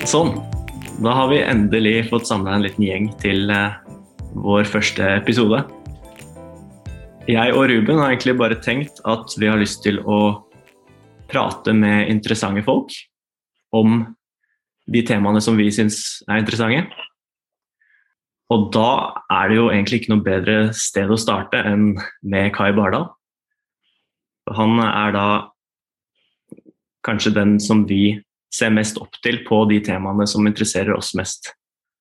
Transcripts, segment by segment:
Sånn, da har vi endelig fått samlet en liten gjeng til vår første episode. Jeg og Ruben har egentlig bare tenkt at vi har lyst til å prate med interessante folk om de temaene som vi synes er interessante. Og da er det jo egentlig ikke noe bedre sted å starte enn med Kai Bardal. Han er da kanskje den som vi ser mest opp til på de temaene som interesserer oss mest.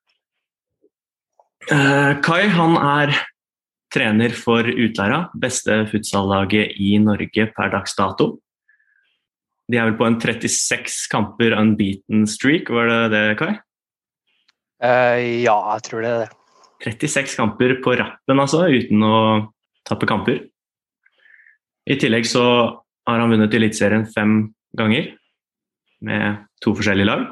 Kai, han er trener for Utlæra, beste futsallaget i Norge per dags dato. De er vel på en 36 kamper unbeaten streak, var det det, Kai? Ja, jeg tror det er det. 36 kamper på rappen, altså, uten å tappe kamper. I tillegg så har han vunnet Elitserien 5 ganger, med 2 forskjellige lag,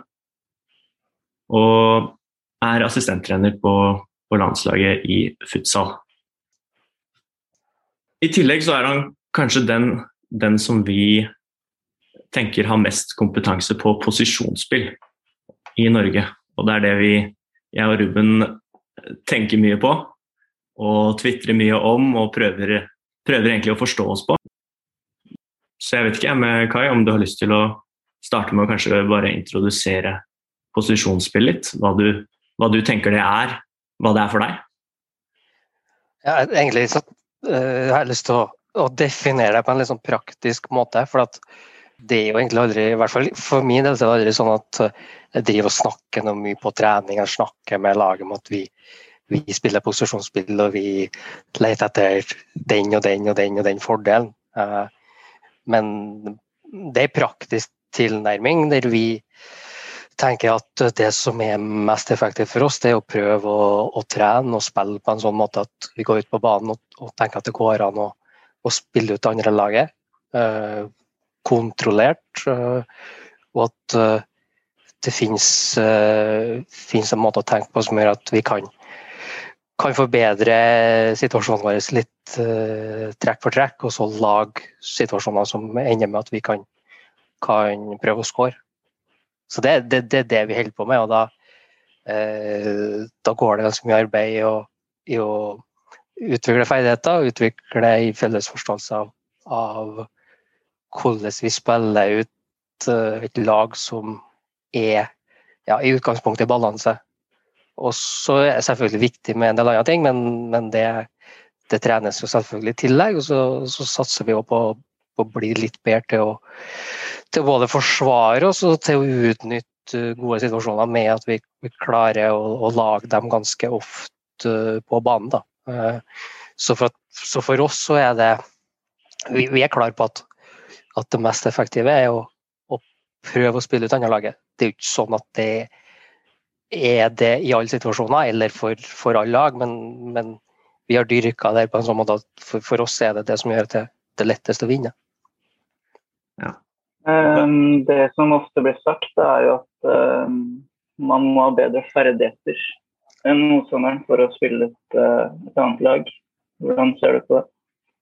og er assistenttrener på landslaget i futsal. I tillegg så er han kanskje den som vi tenker har mest kompetanse på posisjonsspill i Norge, og det er det jeg og Ruben tenker mye på, og twittrer mye om, og prøver egentlig å forstå oss på. Så jeg vet ikke med Kai om du har lyst til å starte med å kanskje bare introdusere posisjonsspill litt, hva du tenker det er, hva det er for deg? Ja, egentlig så jeg har lyst til å definere det på en litt sånn praktisk måte, for at det er jo egentlig aldri, i hvert fall for min del, det er aldri sånn at jeg driver og snakker noe mye på trening, jeg snakker med laget om at vi spiller posisjonsspill, og vi leter etter den og den og den og den fordelen. Men det er praktisk tilnærming der vi tenker at det som er mest effektivt for oss, det er å prøve å trene og spille på en sånn måte at vi går ut på banen og tenker at det går an å spille ut det andre laget, kontrollert, og at det finnes en måte å tenke på som gjør at vi kan forbedre situasjonen vår litt trekk for trekk, og så lage situasjoner som ender med at vi kan prøve å score. Så det er det vi holder på med, og da går det ganske mye arbeid i å utvikle ferdigheter, utvikle i felles forståelse av hvordan vi spiller ut et lag som er i utgangspunktet i balanse. Og så er det selvfølgelig viktig med en del andre ting, men det trenes jo selvfølgelig i tillegg, og så satser vi jo på å bli litt bedre til å både forsvare oss og til å utnytte gode situasjoner med at vi klarer å lage dem ganske ofte på banen. Da. Så for oss så er det, vi er klare på at det mest effektive er å prøve å spille ut andre laget. Det er jo ikke sånn at det er det i alle situasjoner, eller for alle lag, men vi har dyrket det på en sånn måte at for oss er det som gjør det lettest å vinne. Ja. Det som ofte blir sagt er jo at man må ha bedre ferdigheter enn motstanderen for å spille et annet lag. Hvordan ser du på det?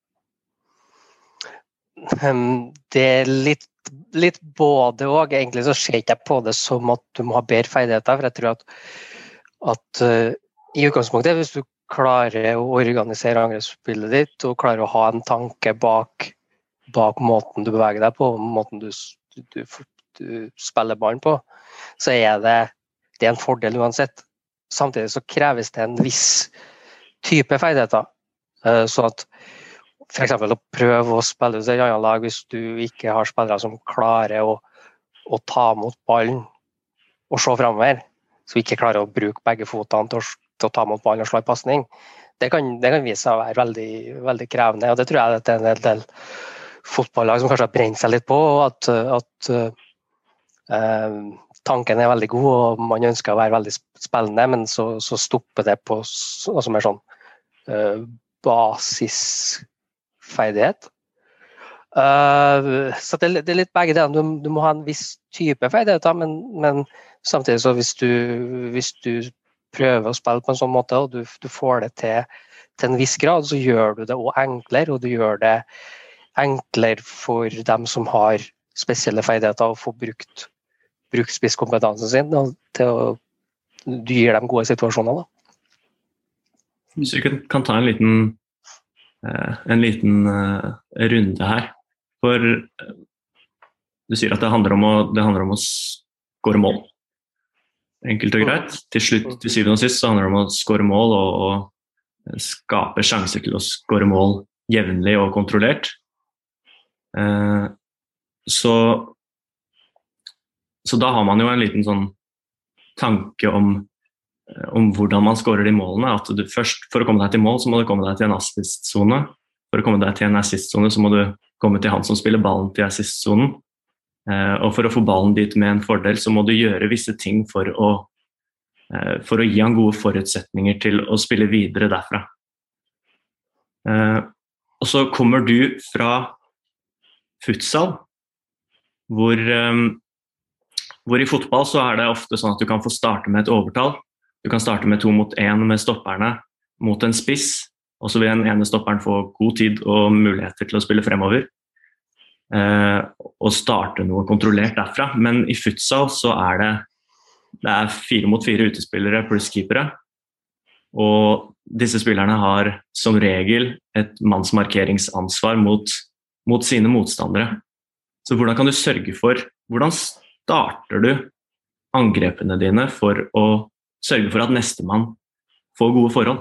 Det er litt både og. Egentlig så ser ikke jeg på det som at du må ha bedre ferdigheter, for jeg tror at i utgangspunktet, hvis du klarer å organisere angrepsspillet ditt og klarer å ha en tanke bak måten du beveger deg på, måten du spiller ballen på, så er det en fordel uansett. Samtidig så kreves det en viss type ferdigheter, så at for eksempel å prøve å spille ut et annet lag hvis du ikke har spillere som klarer å ta mot ballen og se fremover, så ikke klarer å bruke begge fotene til å ta mot ballen og slå i passning. Det kan vise seg å være veldig, veldig krevende, og det tror jeg det er en del fotballag som kanskje har brent seg litt på, at tanken er veldig god, og man ønsker å være veldig spillende, men så stopper det på altså mer sånn basisferdighet. Så det er litt begge deler. Du må ha en viss type ferdigheter, men samtidig så hvis du prøver å spille på en sånn måte, og du får det til en viss grad, så gjør du det også enklere, og du gjør det enklere for dem som har spesielle ferdigheter å få brukt bruke spisskompetansen sin til å du gir dem gode situasjoner da. Hvis vi kan ta en liten runde her, for du sier at det handler om å skåre mål. Enkelt og greit. Til slutt, til syvende og sist, så handler det om å skåre mål og skape sjanser til å skåre mål jevnlig og kontrollert. Så da har man jo en liten sånn tanke om hvordan man skårer de målene, at du først, for å komme deg til mål, så må du komme deg til en assist-zone. For å komme deg til en assist-zone, så må du komme til han som spiller ballen til assist-zonen. Og for å få ballen dit med en fordel, så må du gjøre visse ting for å gi han gode forutsetninger til å spille videre derfra. Og så kommer du fra futsal, hvor i fotball så er det ofte sånn at du kan få starte med et overtall. Du kan starte med 2 mot 1 med stopperne mot en spiss, og så vil den ene stopperen få god tid og muligheter til å spille fremover. Og starte noe kontrollert derfra. Men i futsal så er det 4 mot 4 utespillere pluss keepere. Og disse spillerne har som regel et mannsmarkeringsansvar mot sine motstandere. Så hvordan kan du sørge for, hvordan starter du angrepene dine for å sørge for at nestemann får gode forhold?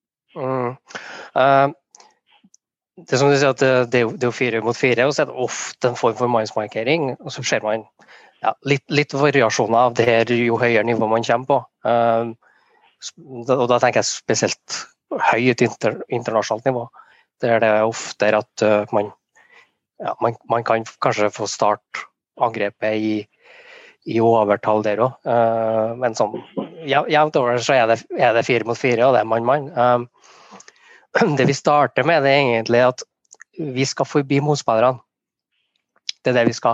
Det som du sier, at det er jo 4 mot 4, og så er det ofte en form for mannsmarkering, og så ser man litt variasjoner av det her jo høyere nivå man kommer på. Og da tenker jeg spesielt høyt internasjonalt nivå, der det er ofte at man kan kanskje få start angrepet i overtall der også, men sånn jevnt over så er det 4 mot 4, og det er mann. Det vi starter med, det er egentlig at vi skal forbi motspillerne. Det er det vi skal.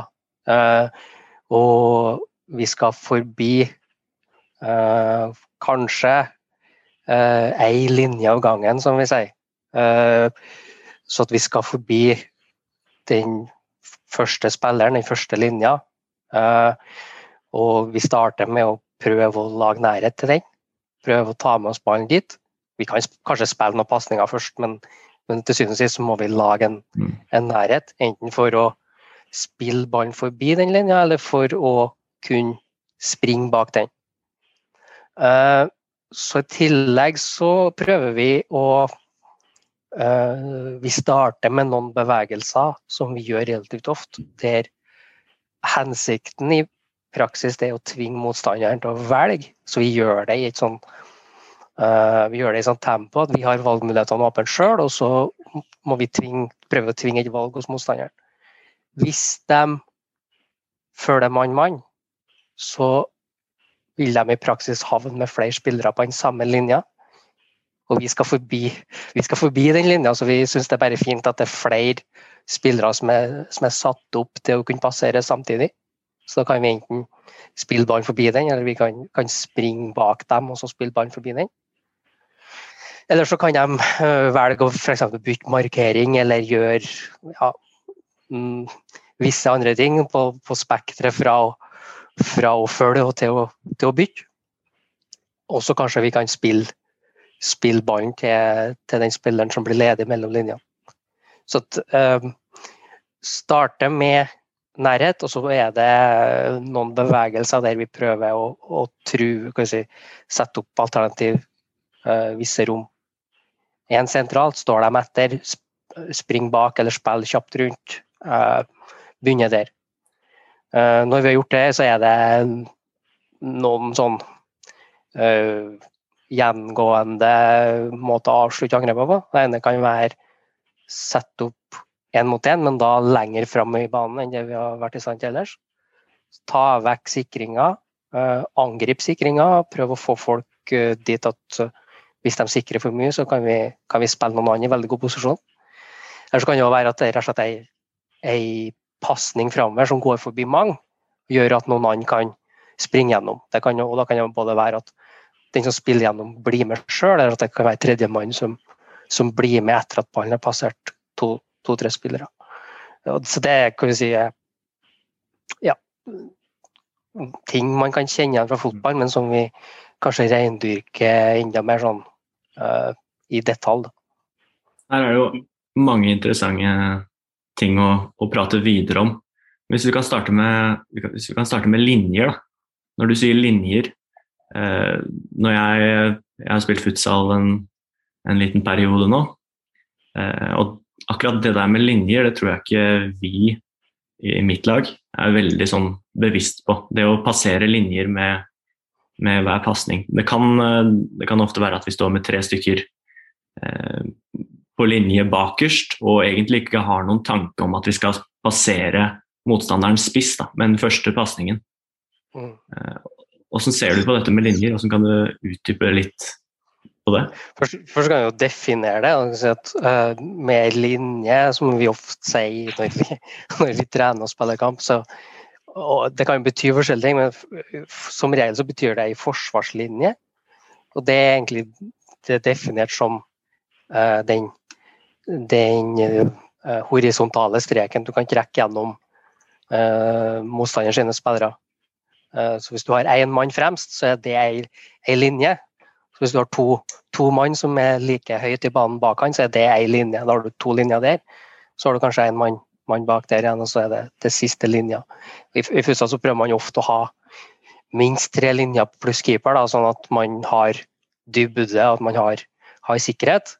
Og vi skal forbi kanskje en linje av gangen, som vi sier. Så at vi skal forbi den første spilleren, den første linja. Og vi starter med å prøve å lage nærhet til den. Prøve å ta med oss ballen dit. Vi kan kanskje spille noen passninger først, men til syvende og sist så må vi lage en nærhet, enten for å spille ballen forbi den linja, eller for å kunne springe bak den. Så i tillegg så prøver vi vi starter med noen bevegelser som vi gjør relativt ofte, der hensikten i praksis er å tvinge motstanderen til å velge, så vi gjør det i et sånn tempo at vi har valgmulighetene åpent selv, og så må vi prøve å tvinge et valg hos motstanderen. Hvis de følger mann-mann, så vil de i praksis havne med flere spillere på den samme linja, og vi skal forbi den linja, så vi synes det er bare fint at det er flere spillere som er satt opp til å kunne passere samtidig. Så da kan vi enten spille ballen forbi den, eller vi kan springe bak dem og så spille ballen forbi den. Eller så kan de velge å for eksempel bytte markering, eller gjøre visse andre ting på spektret fra å følge og til å bytte. Og så kanskje vi kan spille ballen til den spilleren som blir ledig mellom linjene. Så starte med nærhet, og så er det noen bevegelser der vi prøver å sette opp alternativ visse rom. En sentralt, står de etter, spring bak eller spill kjapt rundt, begynner der. Når vi har gjort det, så er det noen sånn gjengående måter å avslutte angrepet på. Det ene kan være sette opp 1 mot 1, men da lenger frem i banen enn det vi har vært i stand til ellers. Ta vekk sikringer, angrip sikringer, prøve å få folk dit at hvis de sikrer for mye, så kan vi spille noen andre i veldig god posisjon. Eller så kan det jo være at det rett og slett er en passning fremover som går forbi mange, og gjør at noen andre kan springe gjennom. Og da kan det både være at den som spiller gjennom blir med selv, eller at det kan være tredjemann som blir med etter at ballen har passert 2-3 spillere. Så det kan vi si ting man kan kjenne igjen fra fotball, men som vi kanskje reindyrker enda mer sånn i detalj. Her er jo mange interessante ting å prate videre om. Hvis vi kan starte med linjer da. Når du sier linjer, når jeg har spilt futsal en liten periode nå, og akkurat det der med linjer, det tror jeg ikke vi i mitt lag er veldig sånn bevisst på. Det å passere linjer med hver passning. Det kan ofte være at vi står med 3 stykker på linje bakerst, og egentlig ikke har noen tanke om at vi skal passere motstanderens spiss da, med den første passningen. Hvordan ser du på dette med linjer? Hvordan kan du utdype litt på det? Først kan jeg jo definere det. Si at, med linje, som vi ofte sier når vi trener og spiller kamp, og det kan bety forskjellige ting, men som regel så betyr det en forsvarslinje, og det er egentlig det er definert som den horisontale streken du kan trekke gjennom motstanders sine spillere. Så hvis du har en mann fremst, så er det en linje. Så hvis du har to mann som er like høyt i banen bak han, så er det en linje. Da har du 2 linjer der, så har du kanskje en mann bak der igjen, og så er det siste linja. I futsal så prøver man ofte å ha minst 3 linjer pluss keeper, da, sånn at man har dybde, at man har sikkerhet.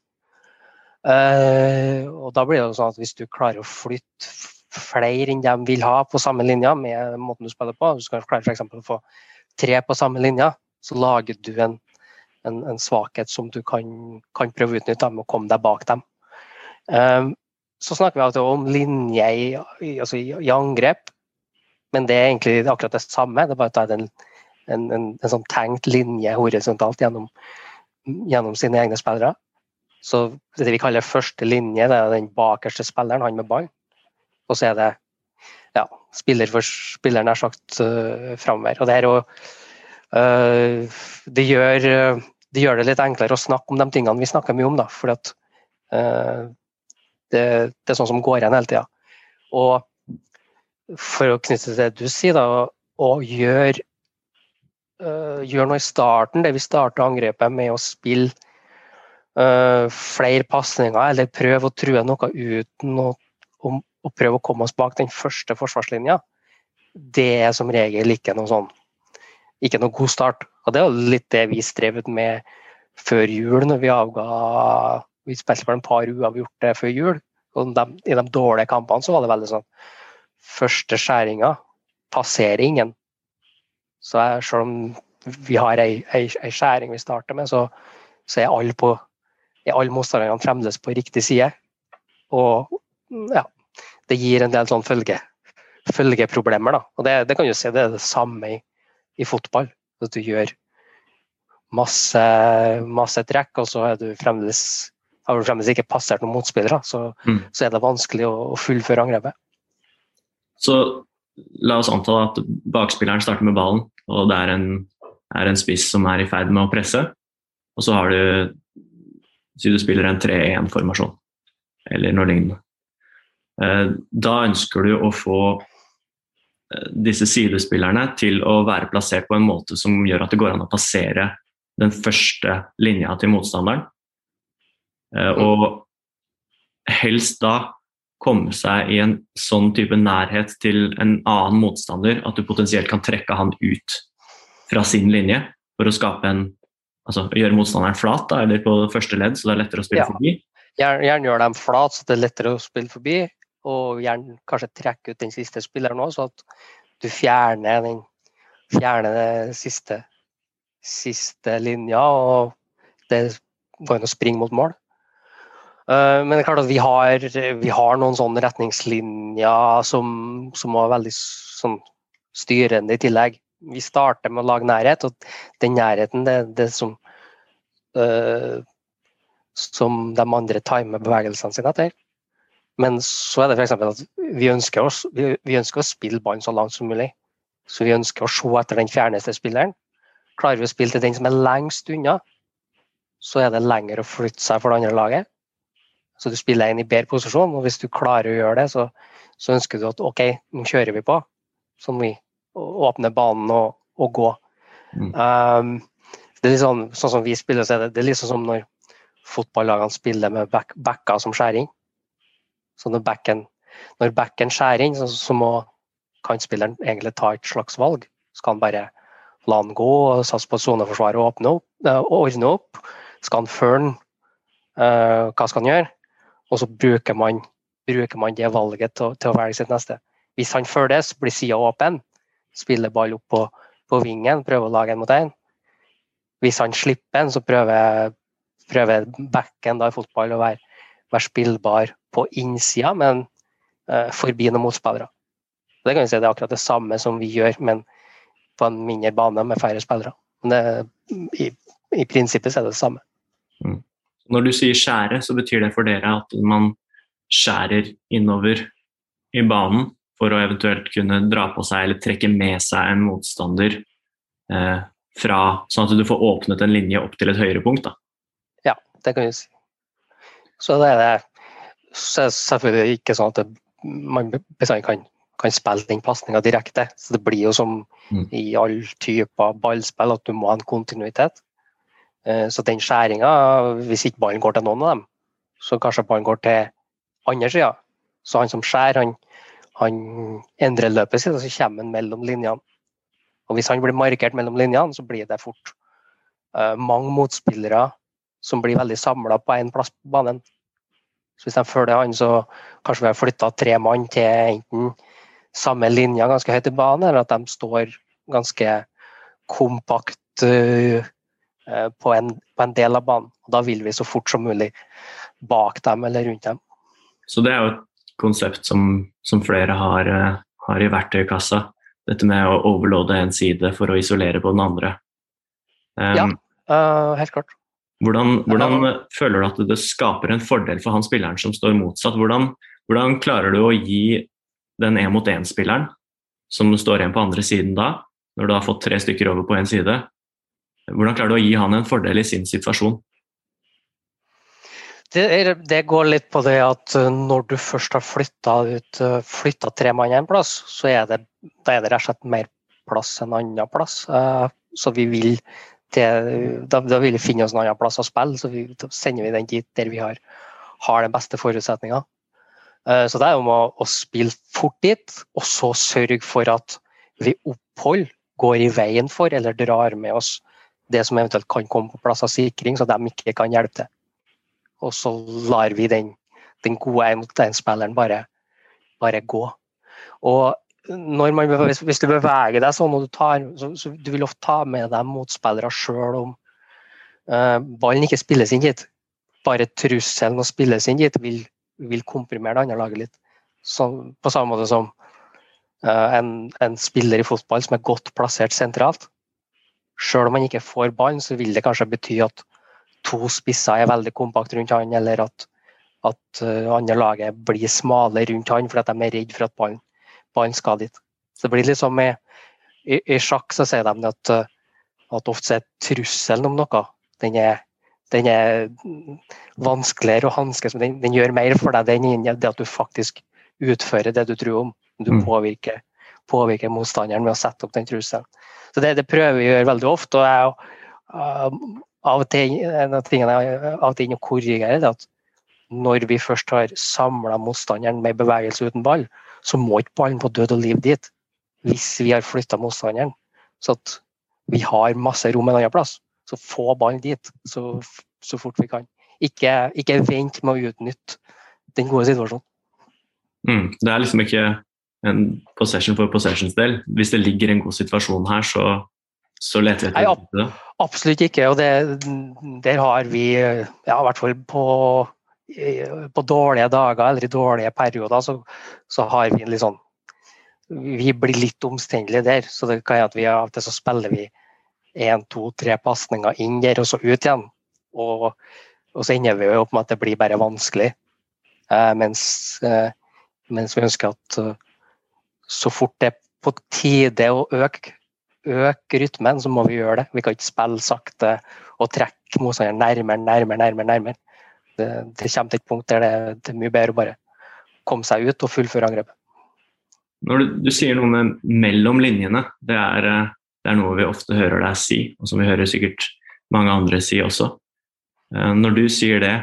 Og da blir det jo sånn at hvis du klarer å flytte flere enn de vil ha på samme linja med måten du spiller på, hvis du klarer for eksempel å få 3 på samme linja, så lager du en svakhet som du kan prøve å utnytte med å komme deg bak dem. Så snakker vi alltid om linje i angrep, men det er egentlig akkurat det samme, det er bare at det er en sånn tenkt linje horisontalt gjennom sine egne spillere. Så det vi kaller første linje, det er den bakerste spilleren, han med ball, og så er det spiller for spiller nær sagt fremover. Og det er jo det gjør det litt enklere å snakke om de tingene vi snakker mye om, da, fordi at det er sånn som går igjen hele tiden. Og for å knytte til det du sier, da, og gjør noe i starten, det vi starter angrepet med å spille flere passninger, eller prøve å true noe uten å prøve å komme oss bak den første forsvarslinja, det er som regel ikke noe god start. Og det er jo litt det vi strev ut med før jul, når vi spilte for en par uavgjorte før jul, og i de dårlige kampene så var det veldig sånn, første skjæringa passerer ingen. Så selv om vi har en skjæring vi starter med, så er alle motstanderne fremdeles på riktig side. Og det gir en del sånn følgeproblemer, da. Og det kan jo si det er det samme i fotball. At du gjør masse trekk, og så har du fremdeles ikke passert noen motspillere, så er det vanskelig å fullføre angrepet. Så la oss anta at bakspilleren starter med ballen, og det er en spiss som er i ferd med å presse, og så har du spiller en 3-1-formasjon, eller noe lignende. Da ønsker du å få disse sidespillerne til å være plassert på en måte som gjør at det går an å passere den første linja til motstanderen. Og helst da komme seg i en sånn type nærhet til en annen motstander at du potensielt kan trekke han ut fra sin linje for å skape gjøre motstanderen flat da, eller på første ledd, så det er lettere å spille forbi. Gjerne gjør dem flat, så det er lettere å spille forbi, og gjerne kanskje trekke ut den siste spilleren også, så at du fjerner det siste linja, og det går inn å springe mot mål. Men det er klart at vi har noen sånne retningslinjer som er veldig sånn styrende i tillegg. Vi starter med å lage nærhet, og den nærheten det er det som de andre timer bevegelsene sine etter. Men så er det for eksempel at vi ønsker å spille ballen så langt som mulig. Så vi ønsker å se etter den fjerneste spilleren. Klarer vi å spille til den som er lengst unna, så er det lenger å flytte seg for det andre laget. Så du spiller inn i bedre posisjon, og hvis du klarer å gjøre det, så ønsker du at ok, nå kjører vi på. Så må vi åpne banen og gå. Det er litt sånn som vi spiller, så det er liksom som når fotballagene spiller med backer som skjærer inn. Så når backen skjærer inn, så må kantspilleren egentlig ta et slags valg. Skal han bare la han gå og satse på soneforsvaret og ordne opp? Skal han følge hva skal han gjøre? Og så bruker man det valget til å velge sitt neste. Hvis han følges, blir siden åpen, spiller ball opp på vingen, prøver å lage en mot en. Hvis han slipper en, så prøver backen da i fotball å være spillbar på innsida, men forbi noen motspillere. Det kan vi si det er akkurat det samme som vi gjør, men på en mindre bane med færre spillere. Men i prinsippet så er det det samme. Når du sier skjære, så betyr det for dere at man skjærer innover i banen for å eventuelt kunne dra på seg eller trekke med seg en motstander sånn at du får åpnet en linje opp til et høyere punkt da? Ja, det kan vi si. Så det er selvfølgelig ikke sånn at man bestandig kan spille den pasningen direkte, så det blir jo som i all typer ballspill at du må ha en kontinuitet. Så den skjæringen, hvis ikke ballen går til noen av dem, så kanskje ballen går til andre siden. Så han som skjærer, han endrer løpet sitt, og så kommer han mellom linjene. Og hvis han blir markert mellom linjene, så blir det fort mange motspillere som blir veldig samlet på en plass på banen. Så hvis de følger han, så kanskje vi har flyttet 3 mann til enten samme linje ganske høyt i banen, eller at de står ganske kompakt på en del av banen. Og da vil vi så fort som mulig bak dem eller rundt dem. Så det er jo et konsept som flere har i verktøykassa. Dette med å overloade en side for å isolere på den andre. Ja, helt klart. Hvordan føler du at det skaper en fordel for han spilleren som står motsatt? Hvordan klarer du å gi den 1-mot-1-spilleren som står igjen på andre siden da, når du har fått 3 stykker over på en side, hvordan klarer du å gi han en fordel i sin situasjon? Det går litt på det at når du først har flyttet 3 mann en plass, så er det rett og slett mer plass enn annen plass. Så da vil vi finne oss en annen plass å spille, så da sender vi den dit der vi har den beste forutsetningen. Så det er om å spille fort dit, og så sørge for at vi opphold går i veien for, eller drar med oss det som eventuelt kan komme på plass av sikring, så de ikke kan hjelpe til. Og så lar vi den gode 1-mot-1-spilleren bare gå. Og hvis du beveger deg sånn, og så du vil ofte ta med deg motspillere selv om ballen ikke spilles inn hit. Bare trusselen å spilles inn hit vil komprimere det andre laget litt. Så, på samme måte som en spiller i fotball som er godt plassert sentralt. Selv om man ikke får ballen, så vil det kanskje bety at 2 spisser er veldig kompakt rundt han, eller at andre laget blir smale rundt han fordi de er redd for at ballen skal dit. Så det blir litt som i sjakk så sier de at ofte er trusselen om noe. Den er vanskeligere å hanskes, men den gjør mer for deg enn det at du faktisk utfører det du tror om. Du påvirker motstanderen med å sette opp den trusselen. Så det prøver vi å gjøre veldig ofte, og av og til en av tingene jeg av og til å korrigere det at når vi først har samlet motstanderen med bevegelse uten ball, så må ikke ballen på død og liv dit hvis vi har flyttet motstanderen, så at vi har masse rom en annen plass. Så få ballen dit så fort vi kan. Ikke vent med å utnytte den gode situasjonen. Det er liksom ikke en possession for possessions del. Hvis det ligger en god situasjon her, så leter vi etter det. Absolutt ikke, og der har vi, ja, i hvert fall på dårlige dager eller i dårlige perioder, så har vi en litt sånn, vi blir litt omstendelige der, så det kan at vi av og til så spiller vi 1, 2, 3 passninger inn der og så ut igjen, og så ender vi jo opp med at det blir bare vanskelig, mens vi ønsker at så fort det er på tide å øke rytmen, så må vi gjøre det. Vi kan ikke spille sakte og trekke motstanderen nærmere. Det kommer til et punkt der det er mye bedre å bare komme seg ut og fullføre angrepet. Når du sier noe med mellom linjene, det er noe vi ofte hører deg si, og som vi hører sikkert mange andre si også. Når du sier det,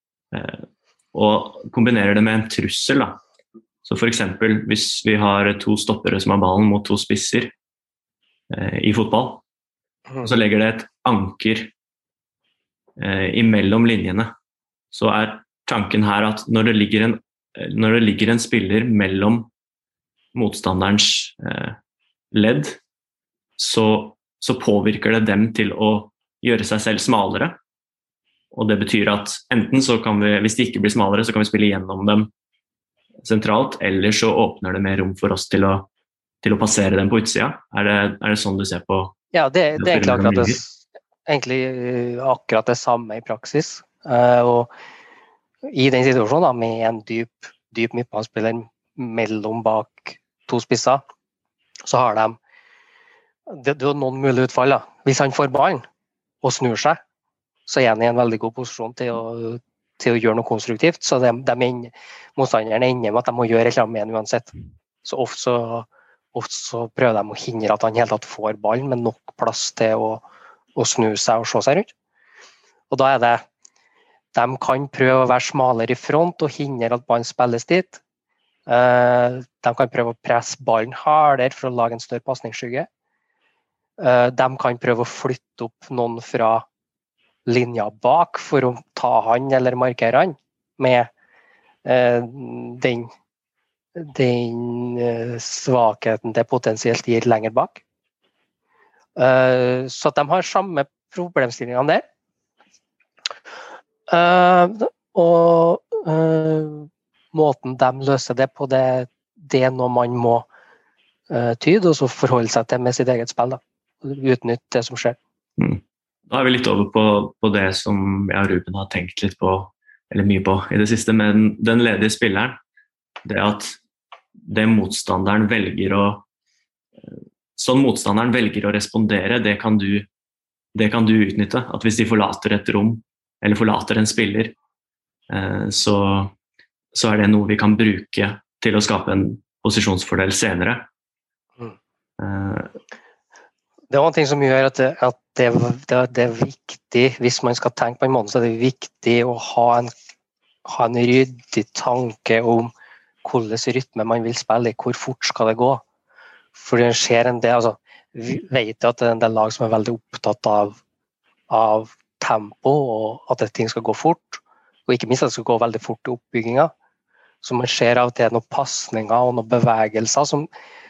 og kombinerer det med en trussel, da. Så for eksempel, hvis vi har 2 stoppere som har ballen mot 2 spisser i fotball, så legger det et anker imellom linjene, så tanken her at når det ligger en spiller mellom motstanderens ledd, så påvirker det dem til å gjøre seg selv smalere. Og det betyr at enten så kan vi, hvis de ikke blir smalere, så kan vi spille gjennom dem sentralt, eller så åpner det mer rom for oss til å passere dem på utsida. Er det sånn du ser på? Ja, det er egentlig akkurat det samme i praksis. Og i den situasjonen da, med en dyp midtbanespiller mellom bak 2 spisser, så har det er noen mulige utfall. Da. Hvis han får ballen og snur seg, så er han i en veldig god posisjon til å gjøre noe konstruktivt. Så motstanderne ender med at de må gjøre et eller annet med han uansett. Så ofte så prøver de å hindre at han helt tatt får ballen med nok plass til å snu seg og se seg rundt. Og da er det de kan prøve å være smalere i front og hindre at ballen spilles dit. De kan prøve å presse ballen hardere for å lage en større pasningsskygge. De kan prøve å flytte opp noen fra linja bak for å ta han eller markere han med den svakheten det potensielt gir lenger bak. Så at de har samme problemstillingene der. Og måten de løser det på, det er noe man må tyde og så forholde seg til med sitt eget spill. Da. Utnytte det som skjer. Da er vi litt over på det som jeg og Ruben har tenkt litt på, eller mye på i det siste, med den ledige spilleren. Det at det motstanderen velger å respondere, det kan du utnytte. At hvis de forlater et rom, eller forlater en spiller, så er det noe vi kan bruke til å skape en posisjonsfordel senere. Det er en ting som gjør at det er viktig, hvis man skal tenke på en måte, så er det viktig å ha en ryddig tanke om hvordan rytme man vil spille i, hvor fort skal det gå. For det skjer en del, altså, vi vet at det er en del lag som er veldig opptatt av tempo, og at ting skal gå fort, og ikke minst at det skal gå veldig fort i oppbygginga. Så man ser av det noen passninger og noen bevegelser som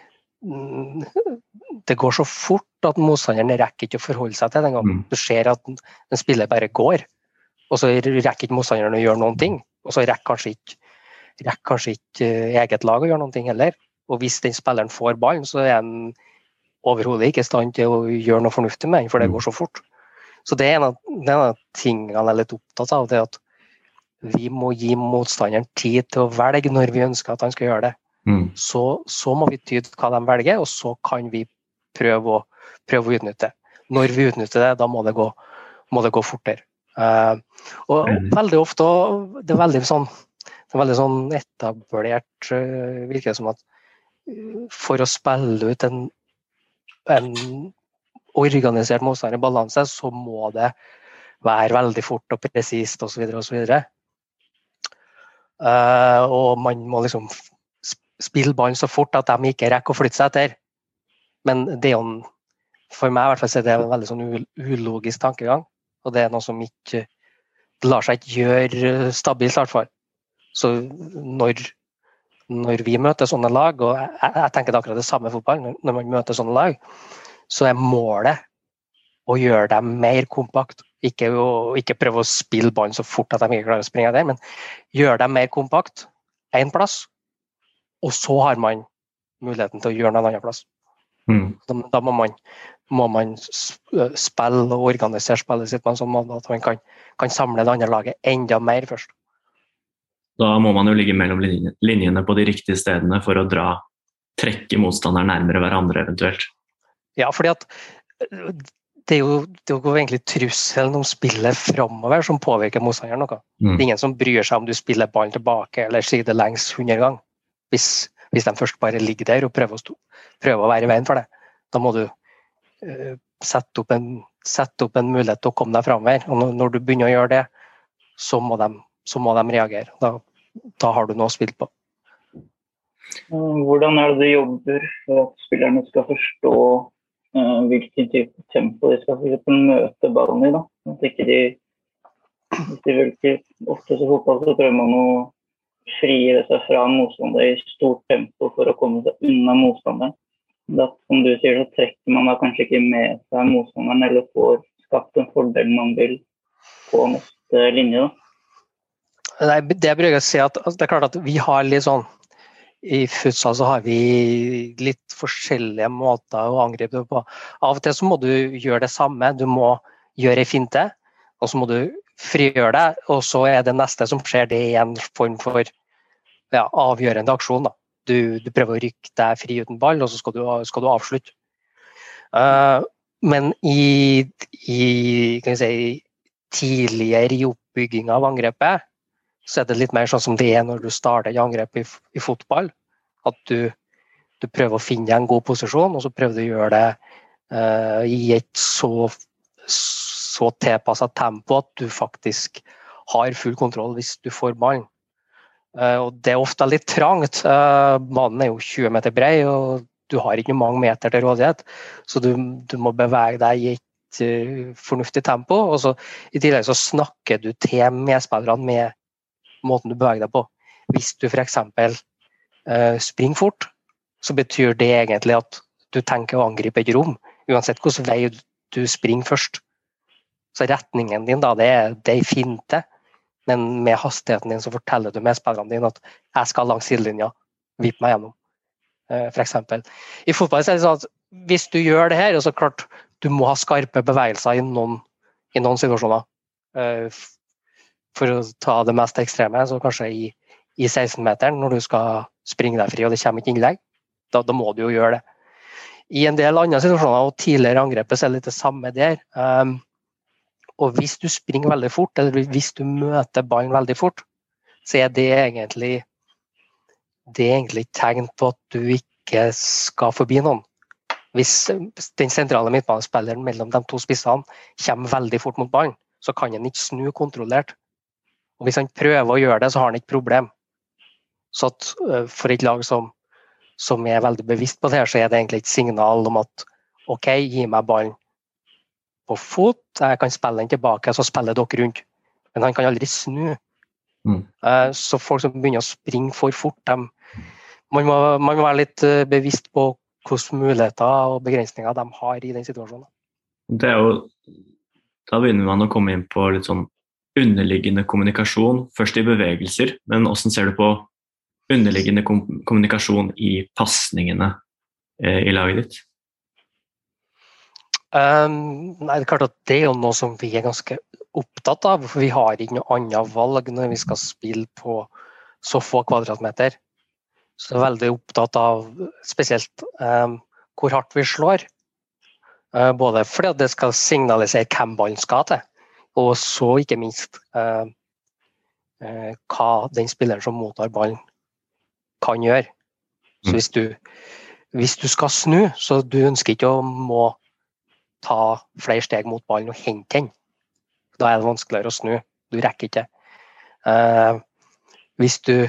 det går så fort at motstanderen rekker ikke å forholde seg til den gangen. Du ser at en spiller bare går, og så rekker ikke motstanderen å gjøre noen ting, og så rekker kanskje ikke eget lag å gjøre noen ting heller. Og hvis den spilleren får ballen, så er han overhodet ikke i stand til å gjøre noe fornuftig med den, for det går så fort. Så det er en av tingene jeg er litt opptatt av, det at vi må gi motstanderen tid til å velge når vi ønsker at han skal gjøre det. Så må vi tyde hva de velger, og så kan vi prøve å utnytte. Når vi utnytter det, da må det gå fortere. Og veldig ofte, det er veldig sånn etablert, virker det som at for å spille ut en organisert motstander i balanse, så må det være veldig fort og presist og så videre og så videre. Og man må liksom spille ballen så fort at de ikke rekker å flytte seg etter. Men det er jo, for meg i hvert fall, så er det en veldig sånn ulogisk tankegang, og det er noe som ikke lar seg ikke gjøre stabilt i hvert fall. Så når vi møter sånne lag, og jeg tenker det akkurat det samme i fotball, når man møter sånne lag, så er målet å gjøre dem mer kompakt. Ikke prøve å spille ballen så fort at de ikke klarer å springe der, men gjøre dem mer kompakt en plass, og så har man muligheten til å gjøre noen annen plass. Da må man spille og organisere spillet sitt på en sånn måte at man kan samle det andre laget enda mer først. Da må man jo ligge mellom linjene på de riktige stedene for å trekke motstanderen nærmere hverandre eventuelt. Ja, fordi at det er jo egentlig trusselen om spillet fremover som påvirker motstanderen noe. Det er ingen som bryr seg om du spiller ballen tilbake eller sidelengs 100 ganger. Hvis Hvis de først bare ligger der og prøver å være i veien for det, da må du sette opp en mulighet til å komme deg fremover. Og når du begynner å gjøre det, så må de reagere. Da har du noe å spille på. Hvordan det du jobber for at spillerne skal forstå hvilken type tempo de skal møte ballen i? Da? At ikke hvis de velger ofte så fotball, så prøver man å frigjøre seg fra motstander i stort tempo for å komme seg unna motstanderen. Da, som du sier, så trekker man da kanskje ikke med seg motstanderen eller får skapt en fordel man vil på neste linje. Da. Nei, det jeg bruker å si at det er klart at vi har litt sånn i futsal så har vi litt forskjellige måter å angripe det på. Av og til så må du gjøre det samme. Du må gjøre en finte, og så må du frigjøre deg, og så det neste som skjer, det en form for avgjørende aksjon. Da. Du prøver å rykke deg fri uten ball, og så skal du avslutte. Men i tidligere i oppbygging av angrepet, så det litt mer sånn som det når du starter et angrep i fotball. At du prøver å finne en god posisjon, og så prøver du å gjøre det i et så tilpasset tempo at du faktisk har full kontroll hvis du får ballen. Og det ofte litt trangt. Banen jo 20 meter bred, og du har ikke mange meter til rådighet, så du må bevege deg i et fornuftig tempo, og så i tillegg så snakker du til medspillerne med måten du beveger deg på. Hvis du for eksempel springer fort, så betyr det egentlig at du tenker å angripe et rom, uansett hvilken vei du springer først. Så retningen din da, det finte, men med hastigheten din så forteller du medspillerne dine at jeg skal langs sidelinja, vipp meg gjennom, for eksempel. I fotball så det sånn at hvis du gjør det her, så klart du må ha skarpe bevegelser i noen situasjoner. For å ta det mest ekstreme, så kanskje i 16-meteren, når du skal springe deg fri, og det kommer ikke innlegg, da må du jo gjøre det. I en del andre situasjoner, og tidligere angrepet, så det litt det samme der. Og hvis du springer veldig fort, eller hvis du møter ballen veldig fort, så det egentlig tegn på at du ikke skal forbi noen. Hvis den sentrale midtbanespilleren mellom de to spissene kommer veldig fort mot ballen, så kan han ikke snu kontrollert. Og hvis han prøver å gjøre det, så har han ikke problem. Så at for et lag som veldig bevisst på det her, så det egentlig et signal om at ok, gi meg ballen på fot, jeg kan spille den tilbake, så spiller dere rundt. Men han kan aldri snu. Så folk som begynner å springe for fort, man må være litt bevisst på hvilke muligheter og begrensninger de har i den situasjonen. Det da begynner man å komme inn på litt sånn underliggende kommunikasjon, først i bevegelser, men hvordan ser du på underliggende kommunikasjon i passningene i laget ditt? Nei, det er klart at det jo noe som vi ganske opptatt av, for vi har ikke noe annet valg når vi skal spille på så få kvadratmeter. Så jeg veldig opptatt av spesielt hvor hardt vi slår, både fordi at det skal signalisere hvem ballen skal til, og så ikke minst hva den spilleren som mottar ballen kan gjøre. Så hvis du skal snu, så du ønsker ikke å må ta flere steg mot ballen og hente den. Da det vanskeligere å snu. Du rekker ikke. Hvis du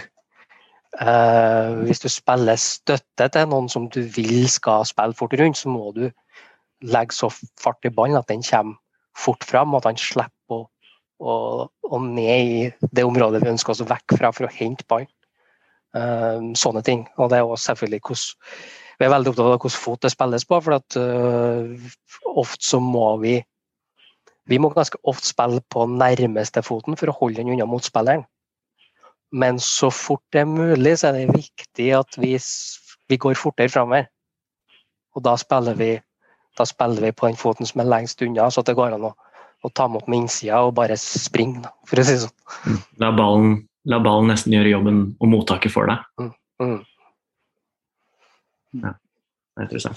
spiller støtte til noen som du vil skal spille fort rundt, så må du legge så fart i ballen at den kommer fort fram, og at han slipper å ned i det området vi ønsker oss vekk fra for å hente ballen. Sånne ting. Og det også selvfølgelig vi veldig opptatt av hvordan fot det spilles på, for at ofte så må vi må ganske ofte spille på nærmeste foten for å holde den unna motspilleren. Men så fort det mulig, så det viktig at vi går fortere fremover. Og da spiller vi på den foten som lengst unna, så at det går an å ta mot med innsida og bare springe, for å si sånn. La ballen nesten gjøre jobben og mottaket for deg. Ja, det interessant.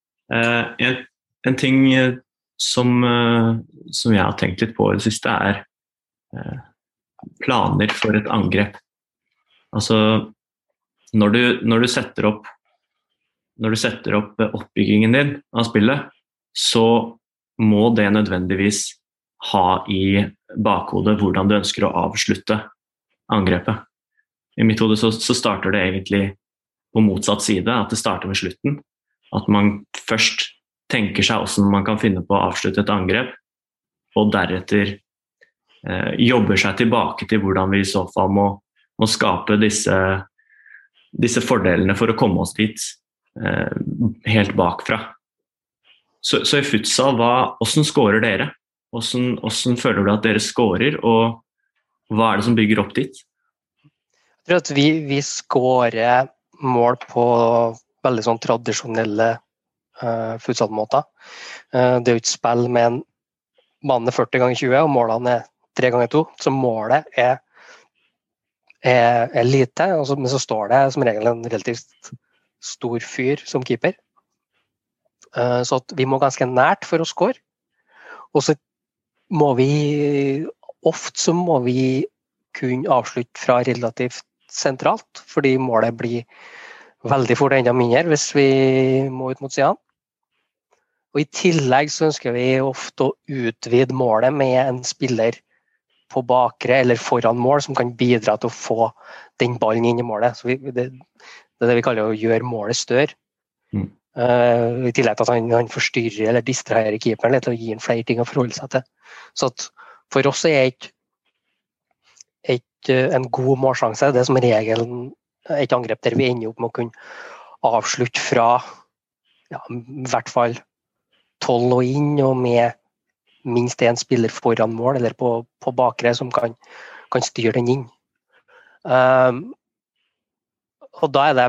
En ting som jeg har tenkt litt på i det siste planer for et angrep. Altså, når du setter opp oppbyggingen din av spillet, så må det nødvendigvis ha i bakhodet hvordan du ønsker å avslutte angrepet. I mitt hode så starter det egentlig på motsatt side, at det starter med slutten. At man først tenker seg hvordan man kan finne på å avslutte et angrep, og deretter jobber seg tilbake til hvordan vi i så fall må skape disse fordelene for å komme oss dit helt bakfra. Så i futsal, hvordan scorer dere? Hvordan føler du at dere scorer, og hva det som bygger opp dit? Jeg tror at vi scorer mål på veldig sånn tradisjonelle futsalmåter. Det jo ikke spill med en bane 40 ganger 20, og målene 3 ganger 2, så målet er lite, men så står det som regel en relativt stor fyr som keeper. Så at vi må ganske nært for å score. Og så må vi kunne avslutte fra relativt sentralt, fordi målet blir veldig fort enda mindre hvis vi må ut mot siden. Og i tillegg så ønsker vi ofte å utvide målet med en spiller på bakre eller foran mål som kan bidra til å få den ballen inn i målet. Så det er det vi kaller å gjøre målet større. I tillegg til at han forstyrrer eller distraherer keeperen litt og gir en flere ting å forholde seg til. Så at for oss er en god målsjanse det som regelen et angrep der vi ender opp med å kunne avslutte fra i hvert fall 12 og inn, og med minst en spiller foran mål eller på bakre som kan styre den inn. Og da er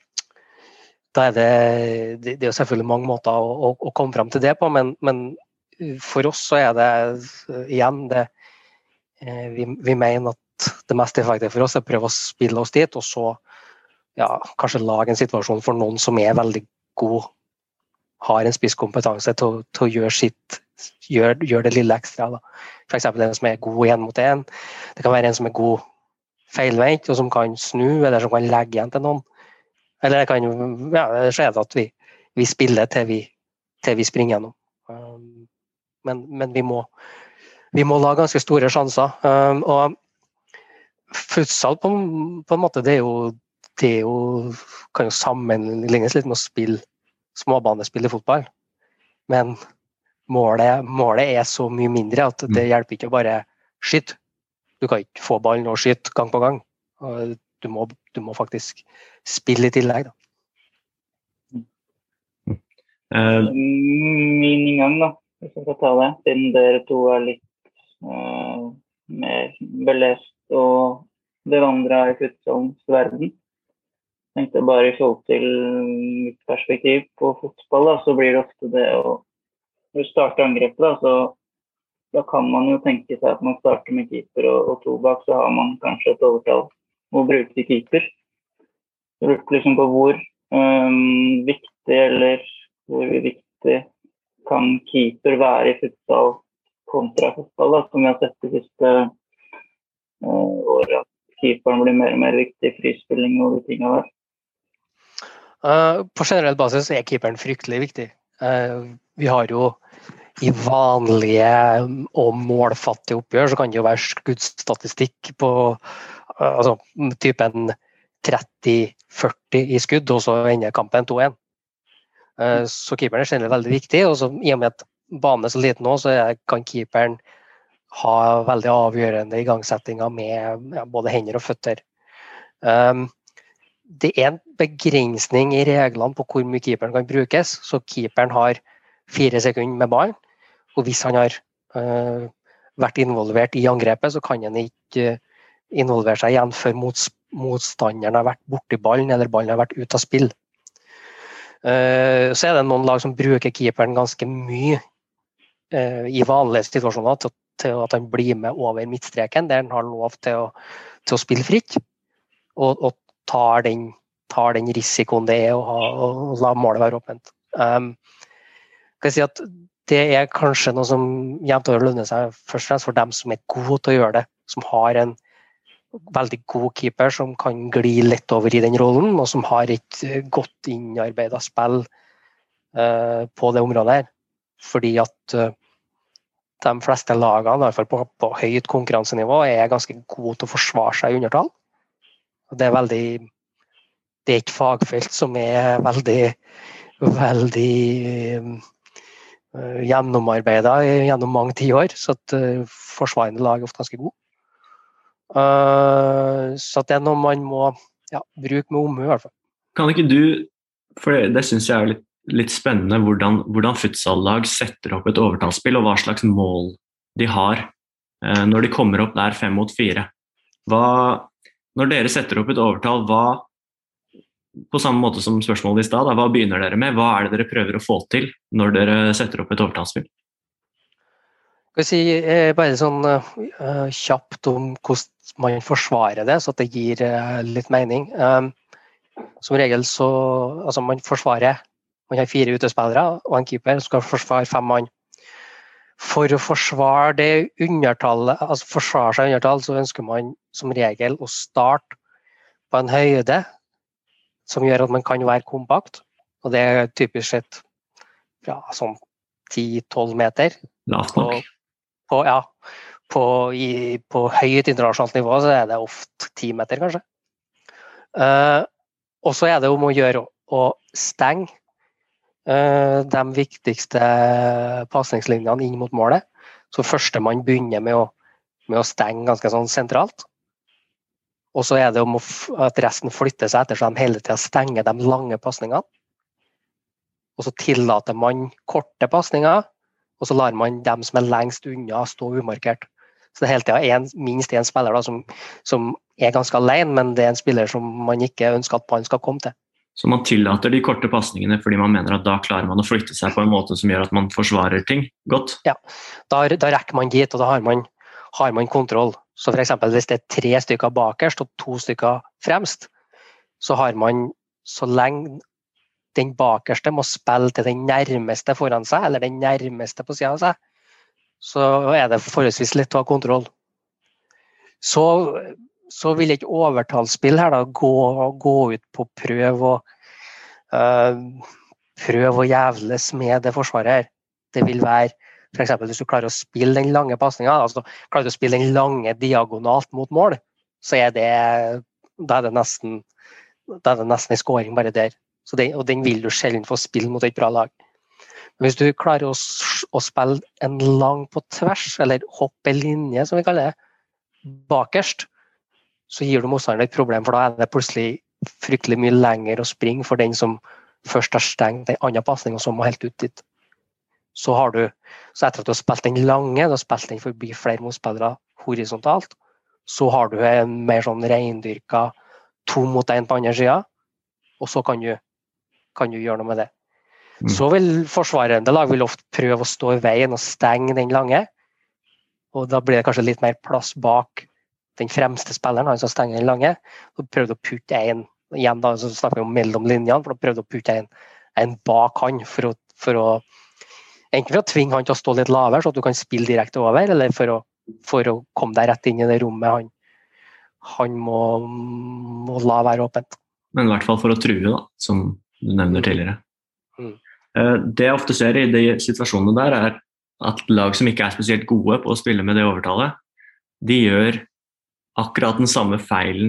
det jo selvfølgelig mange måter å komme frem til det på, men for oss så er det igjen vi mener at det mest effektive for oss er å prøve å spille oss dit, og så kanskje lage en situasjon for noen som er veldig god, har en spisskompetanse til å gjøre det lille ekstra. Da. For eksempel en som er god 1 mot 1. Det kan være en som er god feilvendt, og som kan snu, eller som kan legge igjen til noen. Eller det kan skje at vi spiller til vi springer gjennom. Men vi må lage ganske store sjanser. Og futsal på en måte, det kan jo sammenlignes litt med å spille småbanespill i fotball. Men målet er så mye mindre at det hjelper ikke å bare skyte. Du kan ikke få ballen og skyte gang på gang. Du må faktisk spille i tillegg. Min inngang da, hvis jeg skal ta det, siden dere to er litt mer belest og bevandret i futsalens verden. Jeg tenkte bare i forhold til mitt perspektiv på fotball, da, så blir det ofte det å starte angrepet. Da, så da kan man jo tenke seg at man starter med keeper og 2 bak, så har man kanskje et overtall og bruker keeper. Jeg lurte liksom på hvor viktig eller hvor viktig kan keeper være i futsal kontra fotball, da, som vi har sett de siste årene. Keeperen blir mer og mer viktig i frispilling og de tingene der. På generell basis er keeperen fryktelig viktig. Vi har jo i vanlige og målfattige oppgjør så kan det jo være skuddstatistikk på typen 30-40 i skudd, og så ender kampen 2-1. Så keeperen er generelt veldig viktig, og så, i og med at banen er så liten nå, så kan keeperen ha veldig avgjørende igangsettinger med både hender og føtter. Det er en begrensning i reglene på hvor mye keeperen kan brukes, så keeperen har 4 sekunder med ballen, og hvis han har vært involvert i angrepet, så kan han ikke involvere seg igjen før motstanderen har vært borti ballen, eller ballen har vært ute av spill. Så er det noen lag som bruker keeperen ganske mye i vanlige situasjoner til at han blir med over midtstreken, der han har lov til å spille fritt, og tar den risikoen det er å la målet være åpent. Kan jeg si at det er kanskje noe som jevnt over lønner seg først og fremst for dem som er gode til å gjøre det, som har en veldig god keeper som kan gli lett over i den rollen, og som har et godt innarbeidet spill på det området her. Fordi at de fleste lagene, i hvert fall på høyt konkurransenivå, er ganske gode til å forsvare seg i undertall. Det er et fagfelt som er veldig gjennomarbeidet gjennom mange tiår, så at forsvarende lag er ofte ganske god. Så det er noe man må bruke med omhu i hvert fall. Kan ikke du, for det synes jeg er litt spennende, hvordan futsallag setter opp et overtallsspill, og hva slags mål de har når de kommer opp der 5 mot 4. Når dere setter opp et overtall, på samme måte som spørsmålet i sted, hva begynner dere med? Hva er det dere prøver å få til når dere setter opp et overtallsspill? Jeg si bare sånn kjapt om hvordan man forsvarer det, så at det gir litt mening. Som regel så, altså man har 4 utespillere og en keeper som skal forsvare 5 mann. For å forsvare det undertallet, altså forsvare seg undertall, så ønsker man som regel å starte på en høyde som gjør at man kan være kompakt, og det er typisk sett sånn 10-12 meter. Lavt nok. På høyt internasjonalt nivå så er det ofte 10 meter kanskje. Og så er det om å gjøre å stenge de viktigste passningslinjene inn mot målet. Så første man begynner med å stenge ganske sånn sentralt. Og så er det om at resten flytter seg etter, så de hele tiden stenger de lange passningene. Og så tillater man korte passninger, og så lar man dem som er lengst unna stå umarkert. Så det er hele tiden minst en spiller da, som er ganske alene, men det er en spiller som man ikke ønsker at ballen skal komme til. Så man tillater de korte passningene fordi man mener at da klarer man å flytte seg på en måte som gjør at man forsvarer ting godt? Ja, da rekker man dit, og da har man kontroll. Så for eksempel hvis det er 3 stykker bakerst og 2 stykker fremst, så har man så lenge den bakerste må spille til den nærmeste foran seg, eller den nærmeste på siden av seg, så er det forholdsvis lett å ha kontroll. Så vil et overtallsspill her da gå ut på prøve å jævles med det forsvaret her. Det vil være, for eksempel hvis du klarer å spille den lange passningen, altså klarer du å spille den lange diagonalt mot mål, så da er det nesten en scoring bare der. Og den vil du sjelden få spille mot et bra lag. Men hvis du klarer å spille en lang på tvers, eller hoppe linje, som vi kaller det, bakerst, så gir du motstanderen et problem, for da er det plutselig fryktelig mye lenger å springe for den som først har stengt en annen passning, og så må helt ut dit. Så etter at du har spilt den lange, du har spilt den forbi flere motspillere horisontalt, så har du en mer sånn reindyrka 2 mot 1 på andre siden, og så kan du gjøre noe med det. Så vil forsvarende lag ofte prøve å stå i veien og stenge den lange, og da blir det kanskje litt mer plass bak den fremste spilleren, han som stenger den lange, og prøvde å putte en, igjen da, så snakker vi om mellom linjene, for da prøvde å putte en bak han, for å enten for å tvinge han til å stå litt lavere, så at du kan spille direkte over, eller for å komme deg rett inn i det rommet han må la være åpent. Men i hvert fall for å true da, som du nevner tidligere. Det jeg ofte ser i de situasjonene der er at lag som ikke er spesielt gode på å spille med det overtallet, de gjør akkurat den samme feilen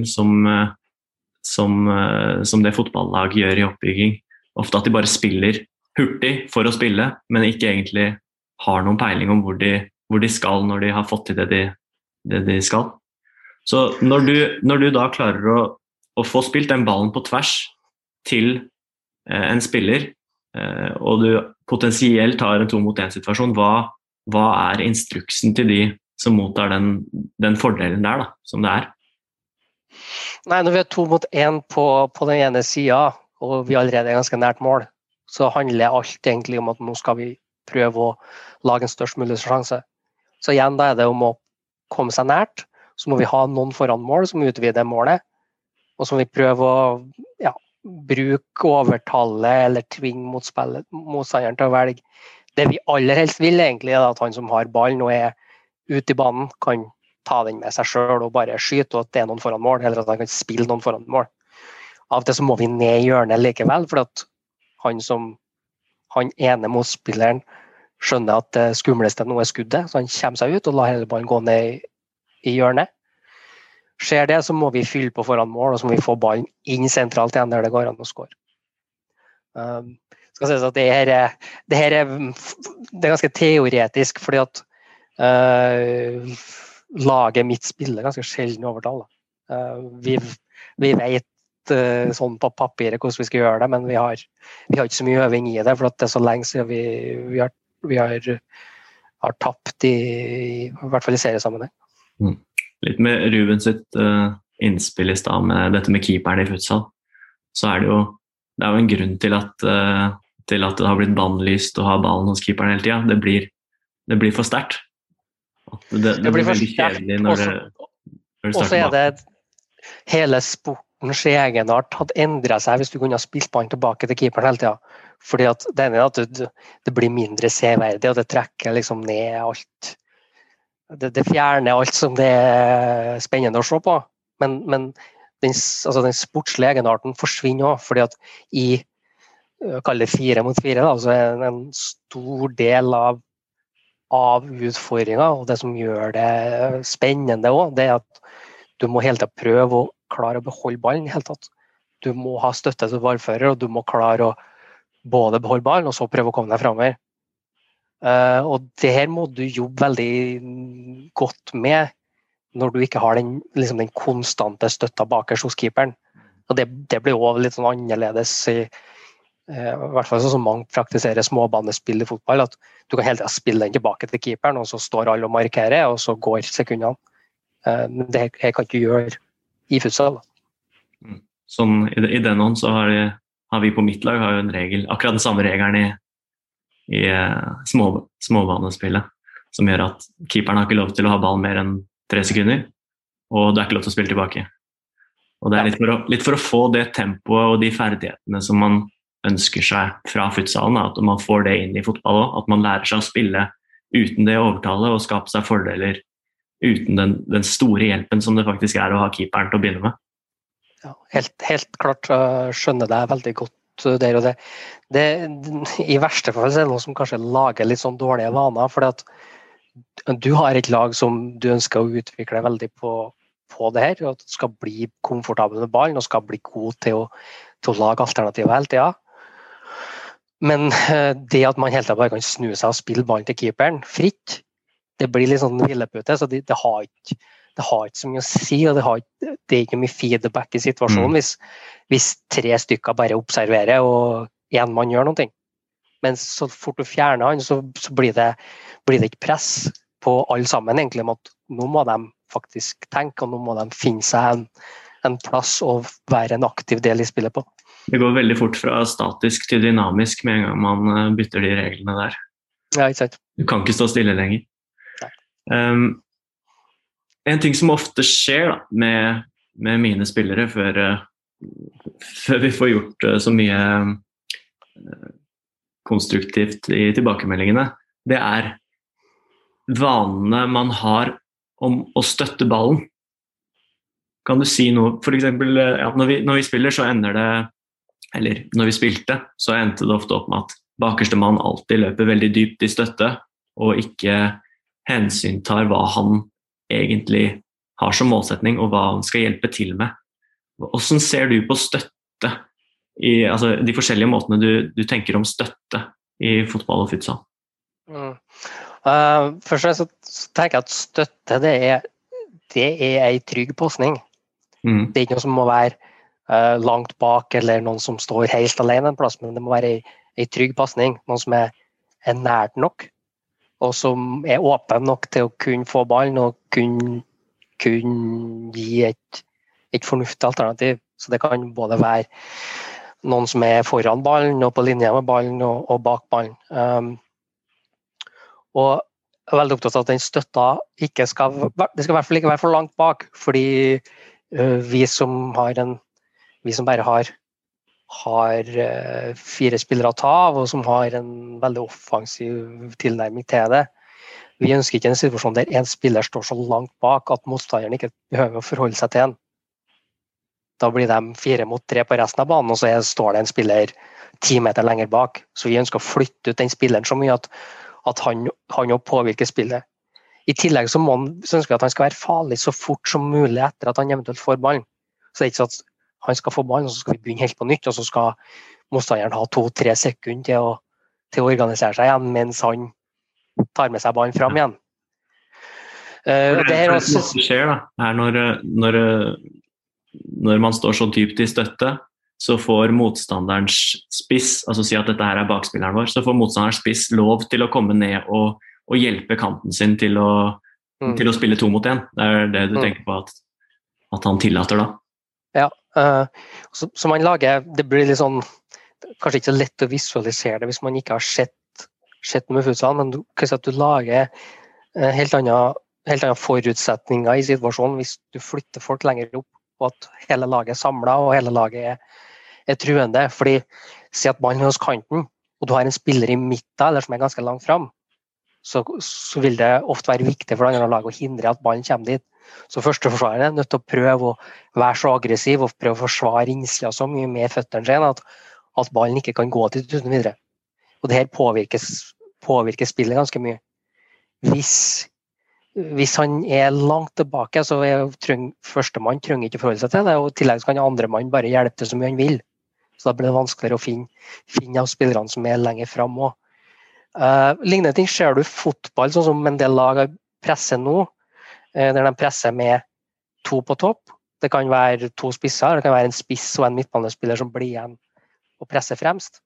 som det fotballag gjør i oppbygging. Ofte at de bare spiller hurtig for å spille, men ikke egentlig har noen peiling om hvor de skal når de har fått til det de skal. Så når du da klarer å få spilt den ballen på tvers til en spiller, og du potensielt har en 2 mot 1 situasjon, hva er instruksen til de som mottar den fordelen der da, som det er? Nei, når vi er 2 mot 1 på den ene siden, og vi allerede er ganske nært mål, så handler alt egentlig om at nå skal vi prøve å lage en størst mulig sjanse. Så igjen da er det om å komme seg nært, så må vi ha noen foran mål som utvider målet, og så må vi prøve å bruke overtallet eller tvinge motstanderen til å velge. Det vi aller helst vil egentlig er at han som har ballen og er ute i banen kan ta den med seg selv og bare skyte, og at det noen foran mål, eller at han kan spille noen foran mål. Av og til så må vi ned i hjørnet likevel, for at han ene motspilleren skjønner at det skumleste nå skuddet, så han kommer seg ut og lar hele ballen gå ned i hjørnet. Skjer det, så må vi fylle på foran mål, og så må vi få ballen inn sentralt igjen der det går an å score. Skal sies at det her er ganske teoretisk, fordi at laget mitt spiller ganske sjelden overtall. Vi vet sånn på papiret hvordan vi skal gjøre det, men vi har ikke så mye øving i det, for at det er så lenge siden vi har tapt i hvert fall i seriesammenheng. Litt med Ruben sitt innspill i sted med dette med keeperen i futsal, så det er jo en grunn til at det har blitt bannlyst å ha ballen hos keeperen hele tiden. Det blir for sterkt. Det blir veldig kjedelig når det starter. Og så det hele sportens egenart hadde endret seg hvis du kunne ha spilt ballen tilbake til keeperen hele tiden. Fordi at det ene at det blir mindre severdig, og det trekker liksom ned alt. Det fjerner alt som det er spennende å se på. Men den sportslige egenarten forsvinner også, fordi at i kall det 4 mot 4, da, så er en stor del av utfordringen, og det som gjør det spennende også, det er at du må hele tiden prøve å klare å beholde ballen i hele tatt. Du må ha støtte til ballfører, og du må klare å både beholde ballen, og så prøve å komme deg fremover. Og det her må du jobbe veldig godt med når du ikke har den konstante støtta bakerst hos keeperen. Og det blir også litt sånn annerledes i hvert fall sånn som mange praktiserer småbanespill i fotball, at du kan hele tiden spille den tilbake til keeperen, og så står alle og markerer, og så går sekundene. Men det her kan ikke gjøre i futsal. Sånn, i den ånd så har vi på mitt lag har jo en regel, akkurat den samme regelen i småbanespillet, som gjør at keeperen har ikke lov til å ha ball mer enn 3 sekunder, og du er ikke lov til å spille tilbake. Og det er litt for å få det tempoet og de ferdighetene som man ønsker seg fra futsalen, at man får det inn i fotball også, at man lærer seg å spille uten det overtallet og skape seg fordeler uten den store hjelpen som det faktisk er å ha keeperen til å begynne med. Ja, helt klart skjønner det veldig godt der, og det i verste fall er det noe som kanskje lager litt sånn dårlige vaner, fordi at du har et lag som du ønsker å utvikle veldig på det her, og at du skal bli komfortabel med ballen og skal bli god til å lage alternativer hele tiden. Men det at man helt bare kan snu seg og spille ballen til keeperen fritt, det blir litt sånn hvilepute, så det har ikke så mye å si, og det er ikke mye feedback i situasjonen hvis 3 stykker bare observerer og en mann gjør noe. Men så fort du fjerner han, så blir det ikke press på alle sammen egentlig, om at nå må de faktisk tenke, og nå må de finne seg en plass og være en aktiv del i spillet på. Det går veldig fort fra statisk til dynamisk med en gang man bytter de reglene der. Ja, ikke sant. Du kan ikke stå stille lenger. En ting som ofte skjer da, med mine spillere før vi får gjort så mye konstruktivt i tilbakemeldingene, det er vanene man har om å støtte ballen. Kan du si noe? For eksempel, når vi spiller så ender det, eller når vi spilte, så endte det ofte opp med at bakerste mann alltid løper veldig dypt i støtte, og ikke hensyntar hva han egentlig har som målsetning, og hva han skal hjelpe til med. Hvordan ser du på støtte, altså de forskjellige måtene du tenker om støtte i fotball og futsal? Først og fremst så tenker jeg at støtte, det er en trygg pasning. Det er ikke noe som må være langt bak, eller noen som står helt alene en plass, men det må være en trygg pasning, noen som er nært nok, og som er åpen nok til å kunne få ballen og kunne gi et fornuftig alternativ. Så det kan både være noen som er foran ballen og på linje med ballen og bak ballen. Og jeg er veldig opptatt av at den støtta det skal i hvert fall ikke være for langt bak, fordi vi som bare har 4 spillere å ta av, og som har en veldig offensiv tilnærming til det, Vi ønsker ikke en situasjon der en spiller står så langt bak at motstanderen ikke behøver å forholde seg til en. Da blir de 4 mot 3 på resten av banen, og så står det en spiller 10 meter lenger bak. Så vi ønsker å flytte ut den spilleren så mye at han jo påvirker spillet. I tillegg så ønsker vi at han skal være farlig så fort som mulig etter at han eventuelt får ballen. Så det er ikke sånn at han skal få ballen, og så skal vi begynne helt på nytt, og så skal motstanderen ha 2-3 sekunder til å organisere seg igjen, mens han tar med seg ballen fram igjen. Det her også skjer da, når man står så dypt i støtte, så får motstanderens spiss, altså si at dette her er bakspilleren vår, så får motstanderens spiss lov til å komme ned og hjelpe kanten sin til å spille 2 mot 1. Det er det du tenker på at han tillater da. Ja, så man lager, det blir litt sånn, kanskje ikke så lett å visualisere det hvis man ikke har sett med futsal, men at du lager helt andre forutsetninger i situasjonen hvis du flytter folk lenger opp, og at hele laget er samlet, og hele laget er truende. Fordi, si at ballen er hos kanten, og du har en spiller i midten, eller som er ganske langt frem, så vil det ofte være viktig for andre lag å hindre at ballen kommer dit. Så første forsvarer er nødt til å prøve å være så aggressiv, og prøve å forsvare innsiden så mye med føttene sine, at ballen ikke kan gå til uten videre. Og det her påvirker spillet ganske mye. Hvis han er langt tilbake, så førstemann trenger ikke forholde seg til det, og i tillegg kan andremann bare hjelpe til så mye han vil. Så da blir det vanskeligere å finne av spillerne som er lenger frem også. Lignende ting ser du i fotball, sånn som en del lag presser nå, der de presser med 2 på topp. Det kan være 2 spisser, det kan være en spiss og en midtbanespiller som blir igjen og presser fremst.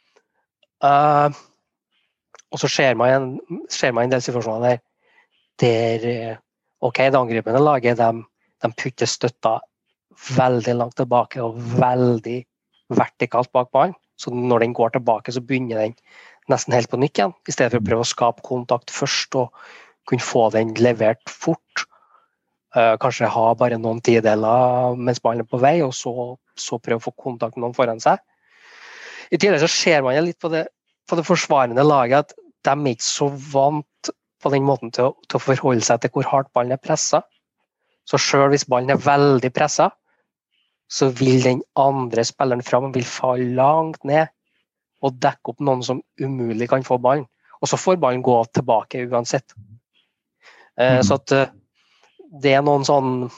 Og så ser man en del situasjoner der det angripende laget, de putter støtta veldig langt tilbake og veldig vertikalt bak ballen. Så når den går tilbake, så begynner den nesten helt på nytt igjen, i stedet for å prøve å skape kontakt først og kunne få den levert fort. Kanskje ha bare noen tideler mens ballen er på vei, og så prøve å få kontakt med noen foran seg. I tillegg så ser man litt på det forsvarende laget at de er ikke så vant på den måten til å forholde seg til hvor hardt ballen er presset. Så selv hvis ballen er veldig presset, så vil den andre spilleren frem vil falle langt ned og dekke opp noen som umulig kan få ballen. Og så får ballen gå tilbake uansett. Så at det er noen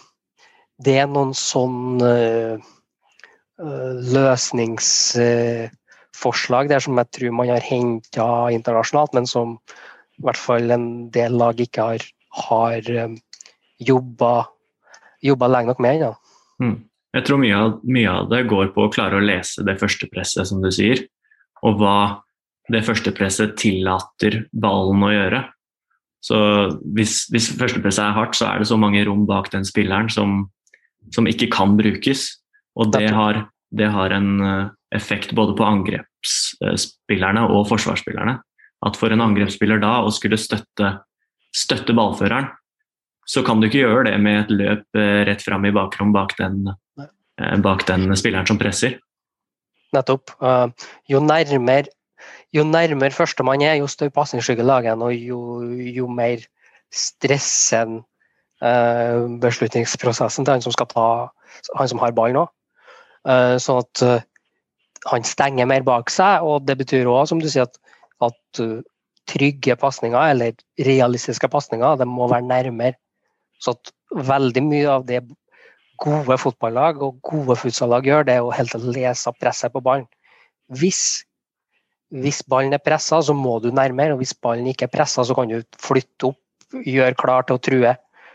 sånn løsningsforslag der som jeg tror man har hentet internasjonalt, men som i hvert fall en del lag ikke har jobbet lenge nok med. Ja. Jeg tror mye av det går på å klare å lese det første presset, som du sier, og hva det første presset tillater ballen å gjøre. Så hvis første presset er hardt, så er det så mange rom bak den spilleren som ikke kan brukes, og det har en effekt både på angrepsspillerne og forsvarsspillerne. At for en angrepsspiller da å skulle støtte ballføreren, så kan du ikke gjøre det med et løp rett frem i bakrom bak den spilleren som presser. Nettopp. Jo nærmere førstemann er, jo større passningsskygge lager han, og jo mer stressen beslutningsprosessen til han som har ballen også. Sånn at han stenger mer bak seg, og det betyr også, som du sier, at trygge passninger, eller realistiske passninger, det må være nærmere. Så at veldig mye av det gode fotballag og gode futsallag gjør, det er å helt lese presset på ballen. Hvis ballen er presset, så må du nærmere, og hvis ballen ikke er presset, så kan du flytte opp, gjøre klar til å true.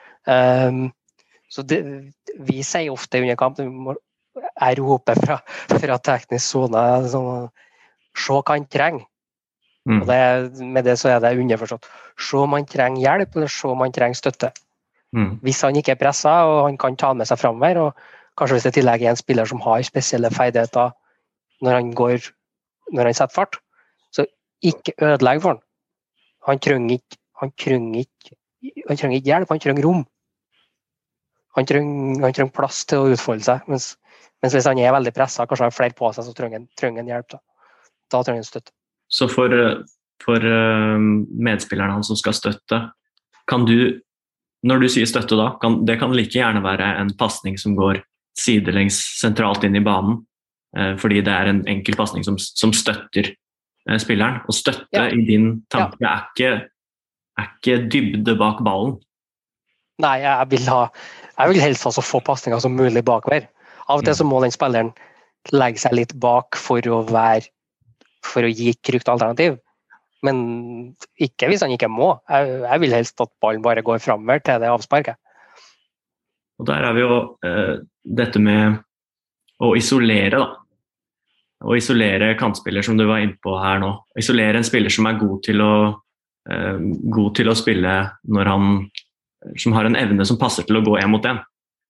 Så vi sier ofte under kamp, jeg roper fra teknisk zone, sånn, se hva han trenger. Og med det så er det underforstått. Se om han trenger hjelp, eller se om han trenger støtte. Hvis han ikke er presset, og han kan ta med seg fremover, og kanskje hvis det i tillegg er en spiller som har spesielle ferdigheter når han setter fart, så ikke ødelegg for han. Han trenger ikke hjelp, han trenger rom. Han trenger plass til å utfolde seg, mens hvis han er veldig presset, kanskje har flere på seg, så trenger han hjelp. Da trenger han støtte. Så for for medspillerne hans som skal støtte. Når du sier støtte da, det kan like gjerne være en passning som går sidelengs sentralt inn i banen, fordi det er en enkel passning som støtter spilleren. Og støtte i din tanke er ikke dybde bak ballen. Nei, jeg vil helst altså få passninger som mulig bakover. Av og til så må den spilleren legge seg litt bak for å gi krykt alternativ. Men ikke hvis han ikke må. Jeg vil helst at ballen bare går fremover til det avsparket. Og der er vi jo dette med å isolere da. Å isolere kantspiller som du var inne på her nå. Isolere en spiller som er god til å spille når som har en evne som passer til å gå 1 mot 1.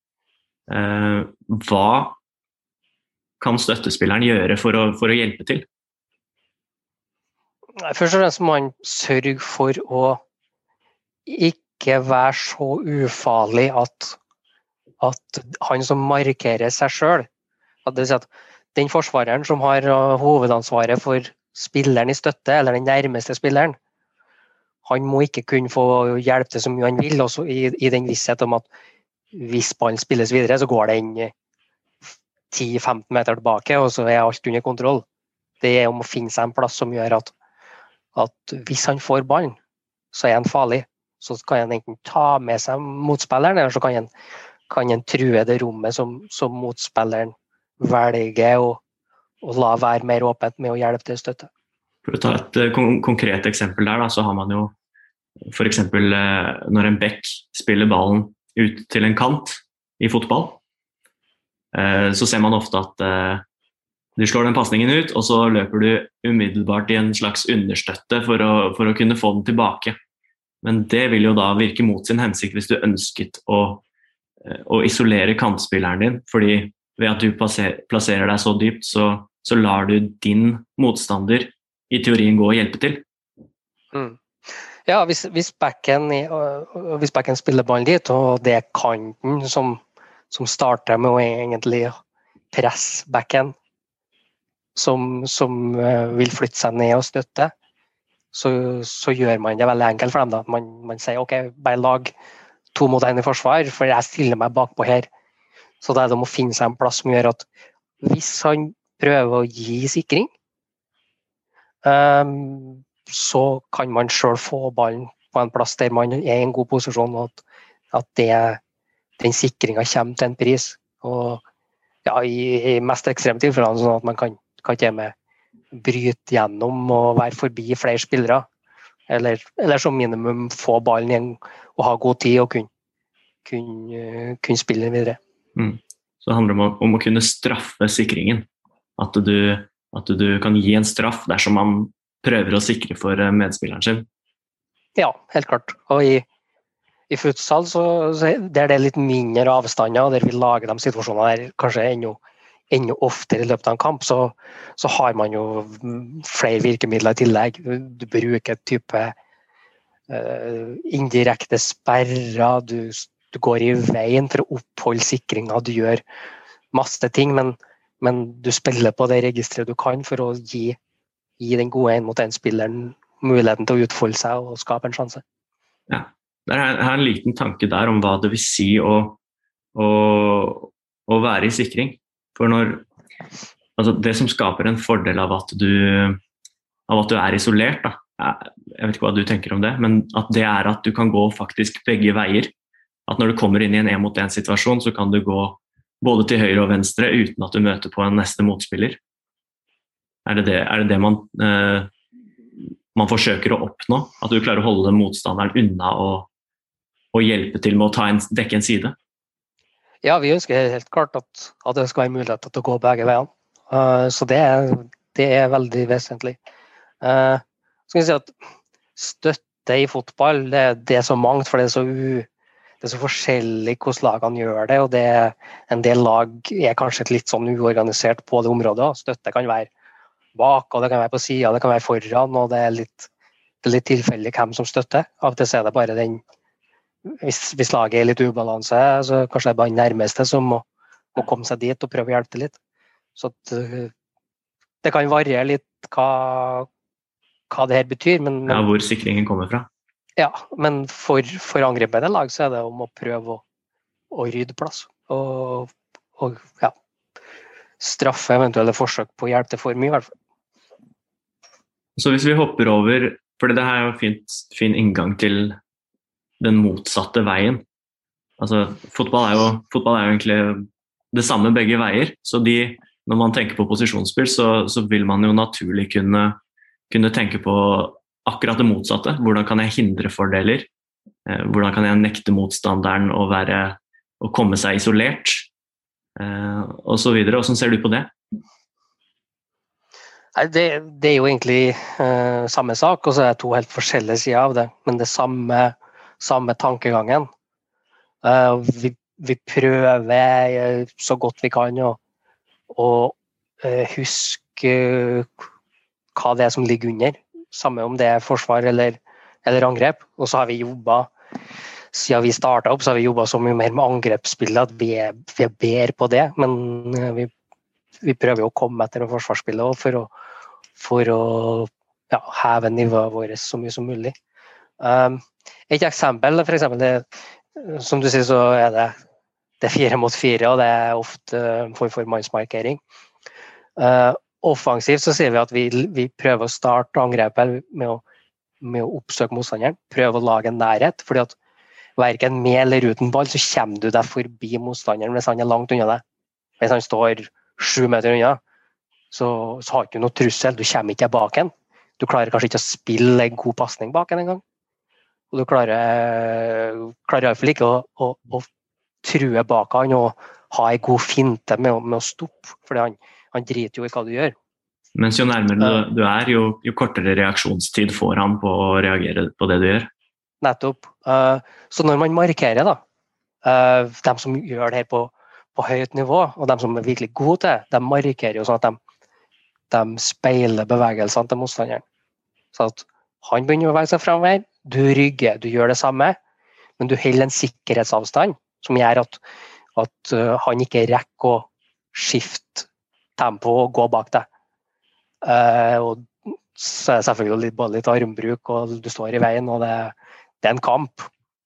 Hva kan støttespilleren gjøre for å hjelpe til? Først og fremst må man sørge for å ikke være så ufarlig at han som markerer seg selv, det vil si at den forsvareren som har hovedansvaret for spilleren i støtte, eller den nærmeste spilleren, han må ikke kunne få hjelp til så mye han vil, også i den visshet om at hvis ballen spilles videre, så går den 10-15 meter tilbake, og så er alt under kontroll. Det er om å finne seg en plass som gjør at hvis han får ballen, så er han farlig. Så kan han enten ta med seg motspilleren, eller så kan han true det rommet som motspilleren velger å la være mer åpent med å hjelpe til støtte. For å ta et konkret eksempel der, da, så har man jo for eksempel når en bekk spiller ballen ut til en kant i fotball, så ser man ofte at du slår den passningen ut, og så løper du umiddelbart i en slags understøtte for å kunne få den tilbake. Men det vil jo da virke mot sin hensikt hvis du ønsket å isolere kantspilleren din, fordi ved at du plasserer deg så dypt, så lar du din motstander i teorien gå og hjelpe til. Ja, hvis backen spiller ballen dit, og det er kanten som starter med å egentlig presse backen, som vil flytte seg ned og støtte, så gjør man det veldig enkelt for dem. Da. Man sier, ok, bare lag 2 mot 1 i forsvar, for jeg stiller meg bakpå her. Så det er det om å finne seg en plass som gjør at hvis han prøver å gi sikring, så kan man selv få ballen på en plass der man er i en god posisjon, og at den sikringen kommer til en pris. Og ja, i mest ekstreme tilfellene, sånn at man kan ikke med bryte gjennom og være forbi flere spillere, eller som minimum få ballen igjen og ha god tid og kunne spille den videre. Så det handler om å kunne straffe sikringen, at du kan gi en straff dersom man prøver å sikre for medspilleren sin. Ja, helt klart. Og i futsal så der det er litt mindre avstander, der vi lager de situasjonene der kanskje enda oftere i løpet av en kamp, så har man jo flere virkemidler i tillegg. Du bruker type indirekte sperrer, du går i veien for å oppholde sikringen, du gjør masse ting, men du spiller på det registeret du kan for å gi den gode 1-mot-1-spilleren muligheten til å utfolde seg og skape en sjanse. Ja, jeg har en liten tanke der om hva det vil si å være i sikring. For det som skaper en fordel av at du er isolert, da, jeg vet ikke hva du tenker om det, men at det er at du kan gå faktisk begge veier. At når du kommer inn i en 1-mot-1-situasjon, så kan du gå både til høyre og venstre uten at du møter på en neste motspiller. Er det det man forsøker å oppnå? At du klarer å holde motstanderen unna og hjelpe til med å dekke en side? Ja, vi ønsker helt klart at det skal være mulighet til å gå begge veiene. Så det er veldig vesentlig. Skal vi si at støtte i fotball, det er så mangt, for det er så forskjellig hvordan lagene gjør det, og en del lag er kanskje litt sånn uorganisert på det området. Støtte kan være bak, og det kan være på siden, det kan være foran, og det er litt tilfeldig hvem som støtter. Av og til er det bare hvis laget er litt ubalanse, så kanskje det er bare den nærmeste som må komme seg dit og prøve å hjelpe til litt. Så det kan variere litt hva hva det her betyr, men hvor sikringen kommer fra. ja, men for angripende lag så det om å prøve å rydde plass og ja, straffe eventuelle forsøk på å hjelpe til for mye I hvert fall. Så hvis vi hopper over, for det her jo fin inngang til den motsatte veien. Altså, fotball er jo egentlig det samme begge veier, så når man tenker på posisjonsspill, så vil man jo naturlig kunne tenke på akkurat det motsatte. Hvordan kan jeg hindre fordeler? Hvordan kan jeg nekte motstanderen å komme seg isolert? Og så videre. Hvordan ser du på det? Nei, det jo egentlig samme sak, og så det to helt forskjellige sider av det, men det samme tankegangen. Vi prøver så godt vi kan å huske hva det som ligger under, samme om det forsvar eller angrep, og så har vi jobbet siden vi startet opp, så har vi jobbet så mye mer med angrepsspillet at vi bedre på det, men vi prøver å komme etter forsvarsspillet for å heve nivået vårt så mye som mulig. Et eksempel, for eksempel det, som du sier, så det 4 mot 4, og det ofte for mannsmarkering. Offensivt så sier vi at vi prøver å starte angrepet med å oppsøke motstanderen, prøve å lage en nærhet, fordi at hverken med eller uten ball så kommer du deg forbi motstanderen hvis han langt unna deg. Hvis han står 7 meter unna, så har du ikke noe trussel, du kommer ikke bak en. Du klarer kanskje ikke å spille en god passning bak en gang. Og du klarer I hvert fall ikke å true bak han og ha en god finte med å stoppe, for han driter jo I hva du gjør. Mens jo nærmere du jo kortere reaksjonstid får han på å reagere på det du gjør. Nettopp. Så når man markerer da, de som gjør det her på høyt nivå, og de som virkelig gode til, de markerer jo sånn at de speiler bevegelsene til motstanderen. Så at han begynner å bevege seg fremover, du rygger, du gjør det samme, men du holder en sikkerhetsavstand som gjør at han ikke rekker å skifte tempo og gå bak deg. Og så det selvfølgelig både litt armbruk, og du står I veien, og det en kamp.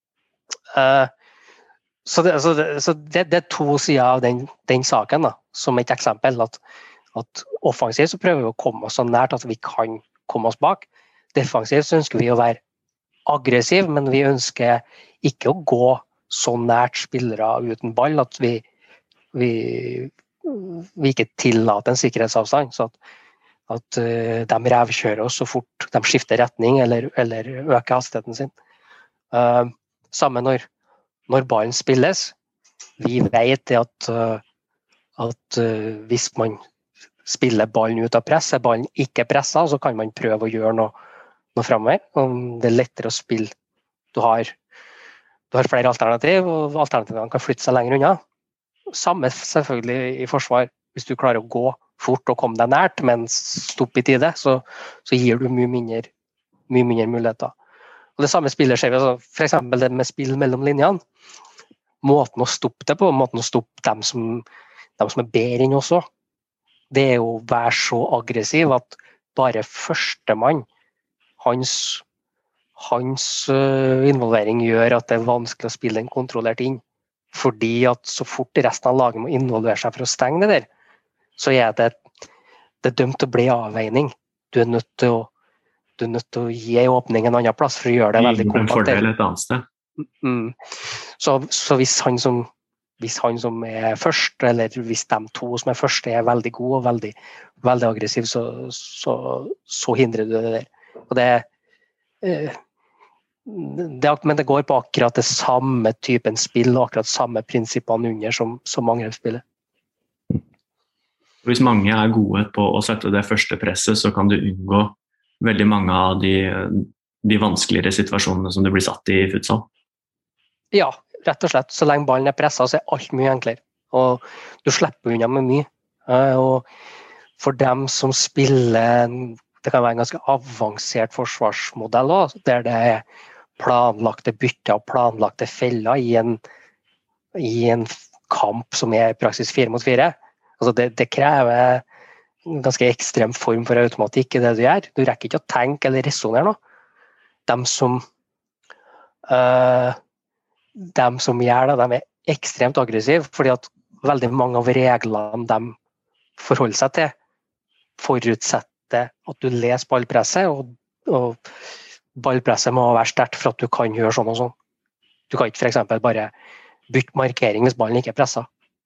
Så det to sider av den saken da, som et eksempel, at offensivt så prøver vi å komme oss så nært at vi kan komme oss bak. Defensivt så ønsker vi å være aggressiv, men vi ønsker ikke å gå så nært spillere uten ball at vi ikke tillater en sikkerhetsavstand, så at de revkjører oss så fort de skifter retning eller øker hastigheten sin. Samme når ballen spilles, vi vet at hvis man spiller ballen ut av press, ballen ikke presset, så kan man prøve å gjøre noe fremover. Det lettere å spille. Du har flere alternativ, og alternativene kan flytte seg lenger unna. Samme selvfølgelig I forsvar. Hvis du klarer å gå fort og komme deg nært, men stoppe I tide, så gir du mye mindre muligheter. Og det samme spiller ser vi, for eksempel det med spill mellom linjene. Måten å stoppe det på, måten å stoppe dem som bedre enn oss også. Det jo å være så aggressiv at bare førstemann, hans involvering gjør at det vanskelig å spille en kontrollert inn. Fordi at så fort resten av laget må involvere seg for å stenge det der, så det dømt til å bli avveining. Du nødt til å gi en åpning en annen plass for å gjøre det veldig kompakt. En fordel et annet sted. Så hvis han som først, eller hvis de to som først veldig gode og veldig, veldig aggressive, så hindrer du det der. Og men det går på akkurat det samme typen spill, og akkurat samme prinsippene under som angrepsspillet. Hvis mange gode på å sette det første presset, så kan du unngå veldig mange av de vanskeligere situasjonene som du blir satt I futsal. Ja, rett og slett. Så lenge ballen presset, så alt mye enklere. Og du slipper unna med mye. Og for dem som spiller, det kan være en ganske avansert forsvarsmodell også, der det planlagte bytter og planlagte feller I en kamp som I praksis 4 mot 4. Altså det krever en ganske ekstrem form for automatikk i det du gjør. Du rekker ikke å tenke eller resonere noe. De som gjør det, de ekstremt aggressive, fordi at veldig mange av reglene de forholder seg til, forutsetter at du leser ballpresset, og ballpresset må være sterkt for at du kan gjøre sånn og sånn. Du kan ikke for eksempel bare bytte markering hvis ballen ikke presset.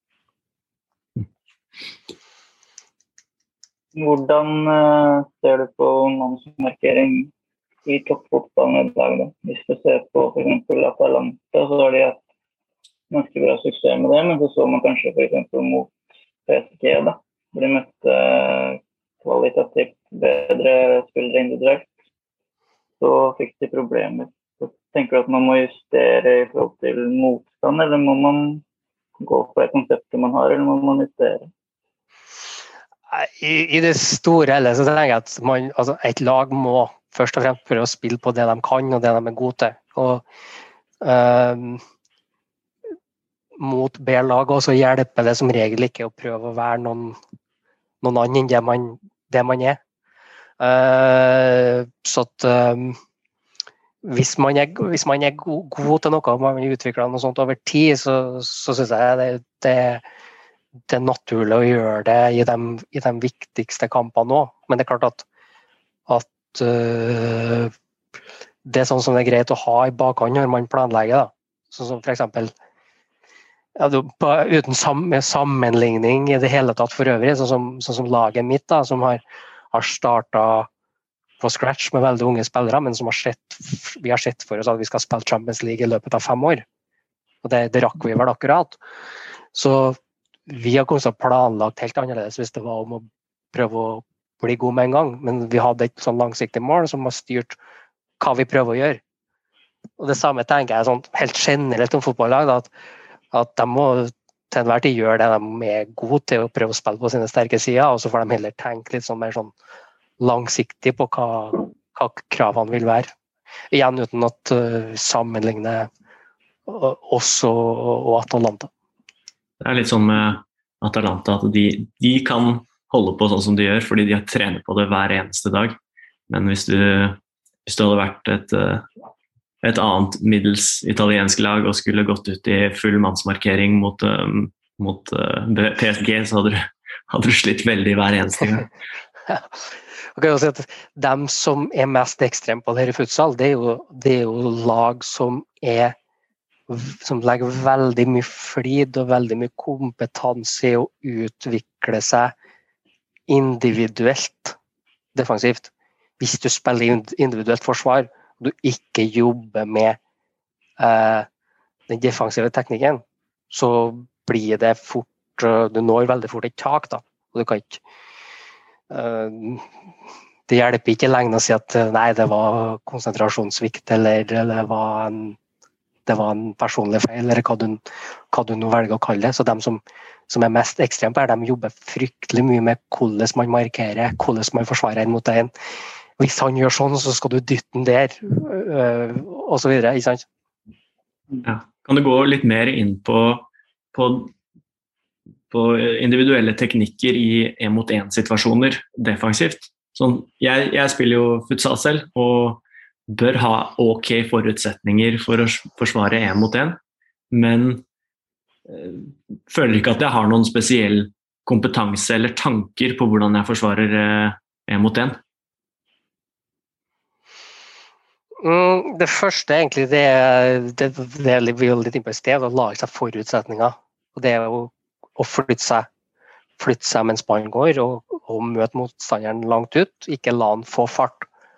Hvordan ser du på mannsmarkering i toppfotballen i dag? Da? Hvis du ser på for eksempel Atalanta, så har de hatt ganske bra suksess med det, men så man kanskje for eksempel mot PSG, da. De møtte kvalitativt bedre spillere individuelt, så fikk de problemer. Så tenker du at man må justere i forhold til motstand, eller må man gå på det konseptet man har, eller må man justere? I det store hele så tenker jeg at et lag må først og fremst prøve å spille på det de kan og det de er gode til. Og mot bedre lag også hjelper det som regel ikke å prøve å være noen annen enn det man er. Så at hvis man er god til noe og man utvikler noe sånt over tid, så synes jeg det er naturlig å gjøre det i de viktigste kampene også. Men det er klart at det er sånn som det er greit å ha i bakhånd når man planlegger. Da. Sånn som for eksempel, uten sammenligning i det hele tatt for øvrig, sånn som laget mitt, da, som har startet på scratch med veldig unge spillere, men som vi har sett for oss at vi skal spille Champions League i løpet av 5 år. Og det rakk vi vel akkurat. Så vi har kanskje planlagt helt annerledes hvis det var om å prøve å bli god med en gang, men vi hadde et sånn langsiktig mål som har styrt hva vi prøver å gjøre. Og det samme tenker jeg sånn, helt generelt om fotballag, da, at de må til enhver tid gjøre det de er gode til å prøve å spille på sine sterke sider, og så får de heller tenke litt sånn mer sånn langsiktig på hva kravene vil være. Igjen uten at sammenligner oss og Atalanta. Det er litt sånn med Atalanta at de kan holde på sånn som de gjør, fordi de har trenet på det hver eneste dag. Men hvis du hadde vært et annet middels italiensk lag og skulle gått ut i full mannsmarkering mot PSG, så hadde du slitt veldig hver eneste gang. Okay, altså at de som er mest ekstrem på det her i futsal, det er jo lag som legger veldig mye flid og veldig mye kompetanse i å utvikle seg individuelt defensivt. Hvis du spiller individuelt forsvar, og du ikke jobber med den defensive teknikken, så blir det fort, du når veldig fort et tak da, og du kan ikke det hjelper ikke lenge å si at nei, det var konsentrasjonssvikt eller det var en personlig feil, eller hva du nå velger å kalle det. Så de som er mest ekstremt her, de jobber fryktelig mye med hvordan man markerer, hvordan man forsvarer en mot en. Hvis han gjør sånn, så skal du dytte den der, og så videre, ikke sant? Ja. Kan du gå litt mer inn på individuelle teknikker i 1-mot-1-situasjoner defensivt? Sånn, jeg spiller jo futsal selv, og bør ha ok forutsetninger for å forsvare 1-mot-1, men føler ikke at jeg har noen spesiell kompetanse eller tanker på hvordan jeg forsvarer 1-mot-1. Det første egentlig, det vi jo litt inn på et sted, å lage seg forutsetninger, og det er jo å flytte seg mens ballen går, og møte motstanderen langt ut, ikke la han få fart.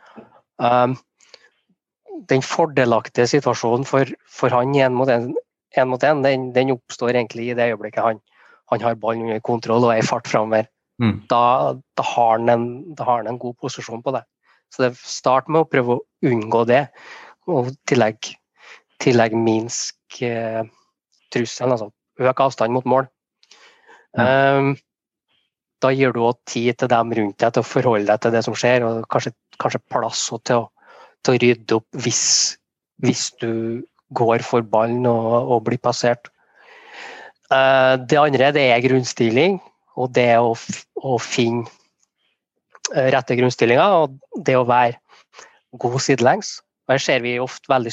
Den fordelaktige situasjonen for han 1-mot-1, den oppstår egentlig i det øyeblikket han har ballen under kontroll og er i fart fremover. Da har han en god posisjon på det. Så det start med å prøve å unngå det, og tillegg minsk trusselen, altså øk avstand mot mål. Da gir du også tid til dem rundt deg til å forholde deg til det som skjer, og kanskje plass til å rydde opp hvis du går for ballen og blir passert. Det andre, det er grunnstiling, og det å finne rette grunnstillinger, og det å være god sidelengs. Her ser vi ofte veldig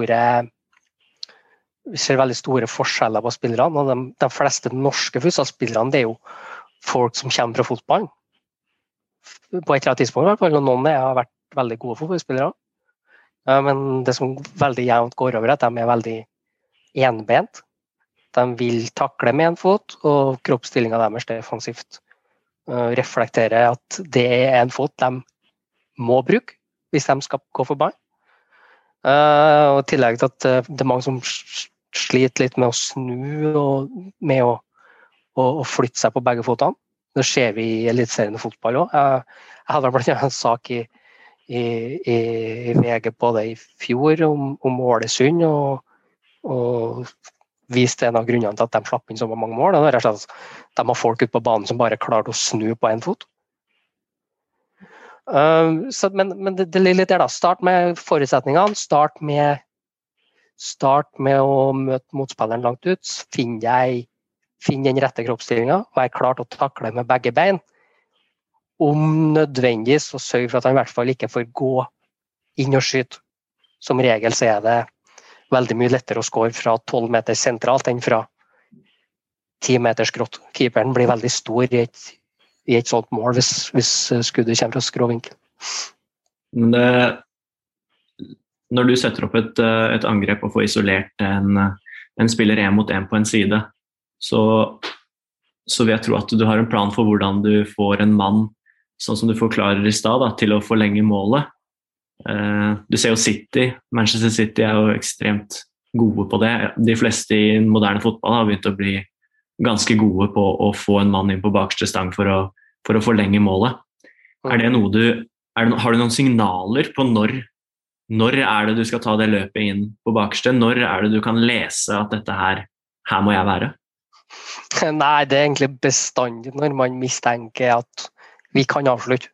store forskjeller på spillerne, og de fleste norske futsalspillerne, det er jo folk som kommer fra fotballen. På et eller annet tidspunkt, i hvert fall, og noen har vært veldig gode fotballspillere. Men det som veldig jevnt går over, er at de er veldig enbent. De vil takle med en fot, og kroppsstillingen deres defensivt reflekterer at det er en fot de må bruke hvis de skal gå for ball. Og i tillegg til at det er mange som sliter litt med å snu og med å flytte seg på begge fotene. Det ser vi i elitserien fotball også. Jeg hadde blant annet en sak i VG på det i fjor om Ålesund, og viste en av grunnene til at de slapp inn så mange mål. Det er rett og slett at de har folk ute på banen som bare klarte å snu på en fot. Men det ligger litt der da. Start med forutsetningene, start med å møte motspilleren langt ut, finn den rette kroppsstillingen, vær klar til å takle med begge bein. Om nødvendig så sørg for at han i hvert fall ikke får gå inn og skyte. Som regel så er det veldig mye lettere å score fra 12 meter sentralt enn fra 10 meter skrått. Keeperen blir veldig stor i et sånt mål hvis skuddet kommer fra skrå vinkel. Men når du setter opp et angrep og får isolert en spiller 1 mot 1 på en side, så vil jeg tro at du har en plan for hvordan du får en mann, sånn som du forklarer i stad, til å forlenge målet. Du ser jo Manchester City er jo ekstremt gode på det. De fleste i moderne fotball har begynt å bli ganske gode på å få en mann inn på bakerste stang for å forlenge målet. Har du noen signaler på når er det du skal ta det løpet inn på bakerste? Når er det du kan lese at dette her må jeg være? Nei, det er egentlig bestandig når man mistenker at vi kan avslutte.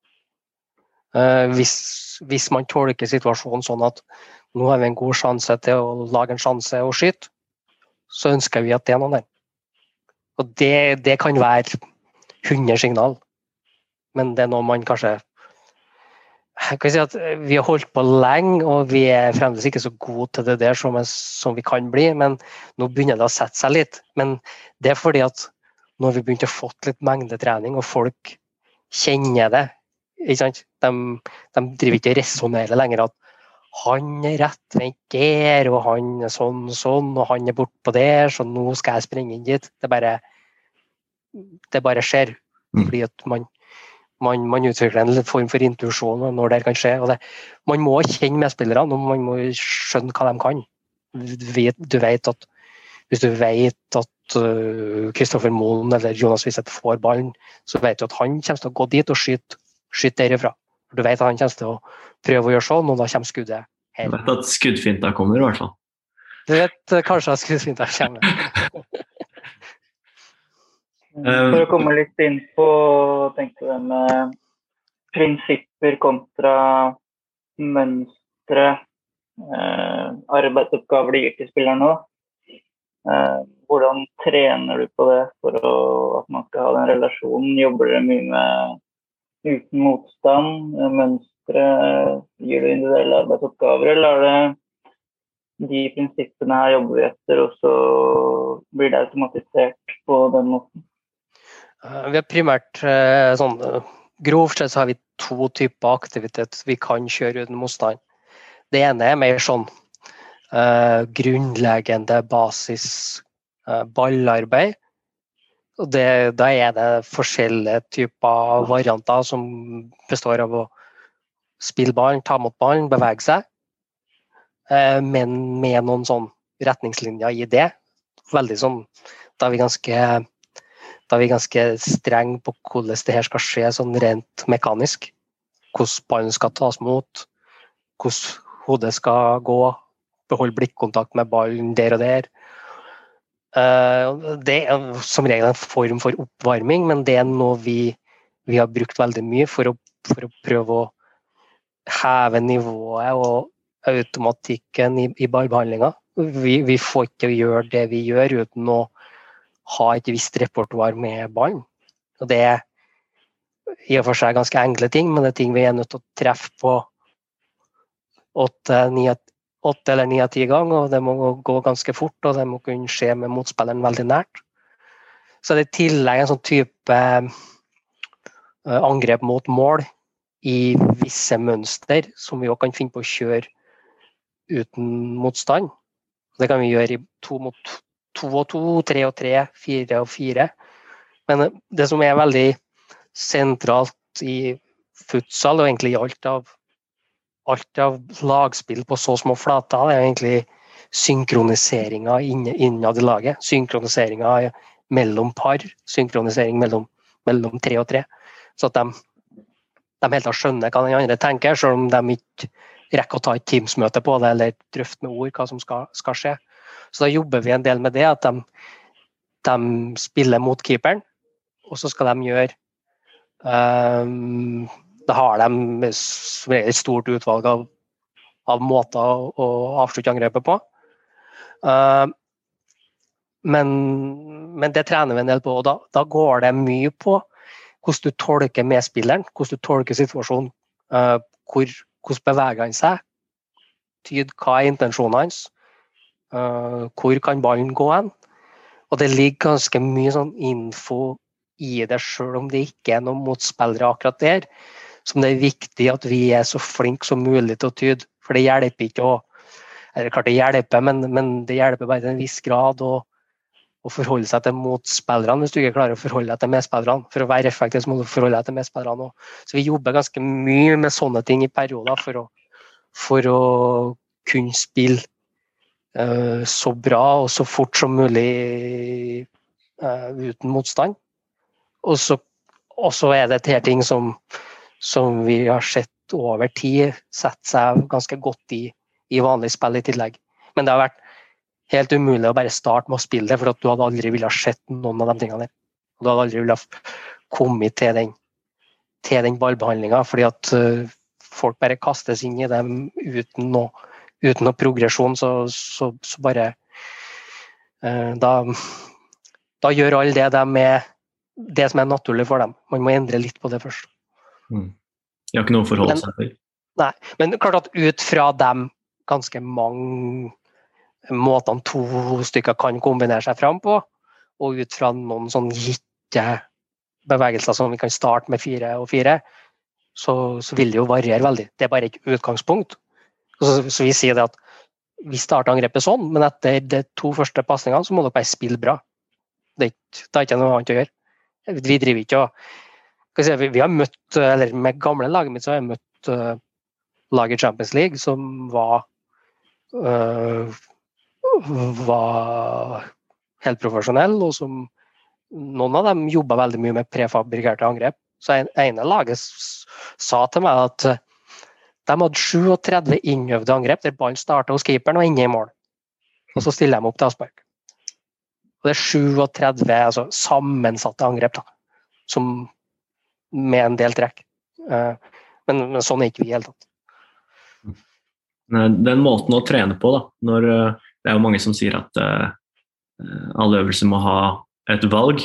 Hvis man tolker situasjonen sånn at nå har vi en god sjanse til å lage en sjanse og skyte, så ønsker vi at det er noe der. Og det kan være 100 signal, men det er noe man kanskje jeg kan si at vi har holdt på lenge, og vi er fremdeles ikke så gode til det der som vi kan bli, men nå begynner det å sette seg litt. Men det er fordi at nå har vi begynt å få litt mengdetrening, og folk kjenner det. Ikke sant? De driver ikke og resonerer lenger at han er rettvendt der, og han er sånn, og han er bort på der, så nå skal jeg springe inn dit. Det bare skjer, fordi at man utvikler en form for intuisjon når det kan skje. Og man må kjenne medspillerne, og man må skjønne hva de kan. Du vet at hvis du vet at Kristoffer Molen eller Jonas Wiseth får ballen, så vet du at han kommer til å gå dit og skyte derifra. Du vet at han kommer til å prøve å gjøre sånn, og da kommer skuddet her. Du vet at skuddfinta kommer i hvert fall. Du vet kanskje at skuddfinta kommer. For å komme litt inn på tenkte det med prinsipper kontra mønstre, arbeidsoppgaver de gir til spilleren nå. Hvordan trener du på det for at man skal ha den relasjonen? Jobber dere mye med uten motstand, mønstre, gir du individuelle arbeidsoppgaver, eller er det de prinsippene her jobber vi etter, og så blir det automatisert på den måten? Vi har primært grovt sett så har vi 2 typer aktivitet vi kan kjøre uten motstand. Det ene er mer sånn grunnleggende basis ballarbeid. Og da er det forskjellige typer varianter som består av å spille ballen, ta mot ballen, bevege seg, men med noen sånn retningslinjer i det. Veldig sånn, da er vi ganske streng på hvordan det her skal skje sånn rent mekanisk. Hvordan ballen skal tas mot, hvordan hodet skal gå, beholde blikkontakt med ballen der og der. Det er som regel en form for oppvarming, men det er noe vi har brukt veldig mye for å prøve å heve nivået og automatikken i ballbehandlinga. Vi får ikke gjøre det vi gjør uten å ha et visst repertoar med ballen. Og det i og for seg ganske enkle ting, men det ting vi nødt til å treffe på 8 eller 9 av 10 ganger, og det må gå ganske fort, og det må kunne skje med motspilleren veldig nært. Så det er i tillegg en sånn type angrep mot mål i visse mønster, som vi også kan finne på å kjøre uten motstand. Det kan vi gjøre i 2 mot 2 og 2, 3 og 3, 4 og 4. Men det som er veldig sentralt i futsal, og egentlig i alt av lagspill på så små flater, det er egentlig synkroniseringa innad i laget, synkroniseringa mellom par, synkronisering mellom 3 og 3, så at de helt skjønner hva den andre tenker, selv om de ikke rekker å ta et teamsmøte på det, eller drøfte med ord hva som skal skje. Så da jobber vi en del med det, at de spiller mot keeperen, og så skal de gjøre da har de et stort utvalg av måter å avslutte angrepet på. Men det trener vi en del på, og da går det mye på hvordan du tolker medspilleren, hvordan du tolker situasjonen, hvordan beveger han seg, hva intensjonen hans, hvor kan ballen gå hen. Og det ligger ganske mye sånn info i det, selv om det ikke noen motspillere akkurat der, som det viktig at vi så flinke som mulig til å tyde, for det hjelper ikke eller klart det hjelper, men det hjelper bare til en viss grad å forholde seg til motspillerne hvis du ikke klarer å forholde deg til medspillerne. For å være effektiv så må du forholde deg til medspillerne også. Så vi jobber ganske mye med sånne ting i perioder for å kunne spille så bra og så fort som mulig uten motstand. Og så det et her ting som vi har sett over tid sette seg ganske godt i vanlig spill i tillegg. Men det har vært helt umulig å bare starte med å spille det, for at du hadde aldri ville ha sett noen av de tingene der. Og du hadde aldri ville ha kommet til den ballbehandlingen, fordi at folk bare kastes inn i dem uten noe progresjon, så bare da gjør alle det som naturlig for dem. Man må endre litt på det først. Jeg har ikke noe å forholde seg til. Nei, men klart at ut fra dem ganske mange måtene 2 stykker kan kombinere seg fram på, og ut fra noen sånn gitte bevegelser som vi kan starte med 4 og 4, så vil det jo variere veldig. Det er bare et utgangspunkt. Så vi sier det at vi starter angrepet sånn, men etter de 2 første passningene så må dere bare spille bra. Det er ikke noe annet å gjøre. Vi driver ikke vi har møtt, eller med gamle laget mitt så har jeg møtt lag i Champions League som var helt profesjonell, og som noen av dem jobbet veldig mye med prefabrikerte angrep. Så ene laget sa til meg at de hadde 37 innøvde angrep der ballen startet hos keeperen og inne i mål. Og så stiller de opp til avspark. Og det 37 sammensatte angrep da, som med en del trekk. Men sånn ikke vi helt tatt. Den måten å trene på da, når det jo mange som sier at alle øvelser må ha et valg,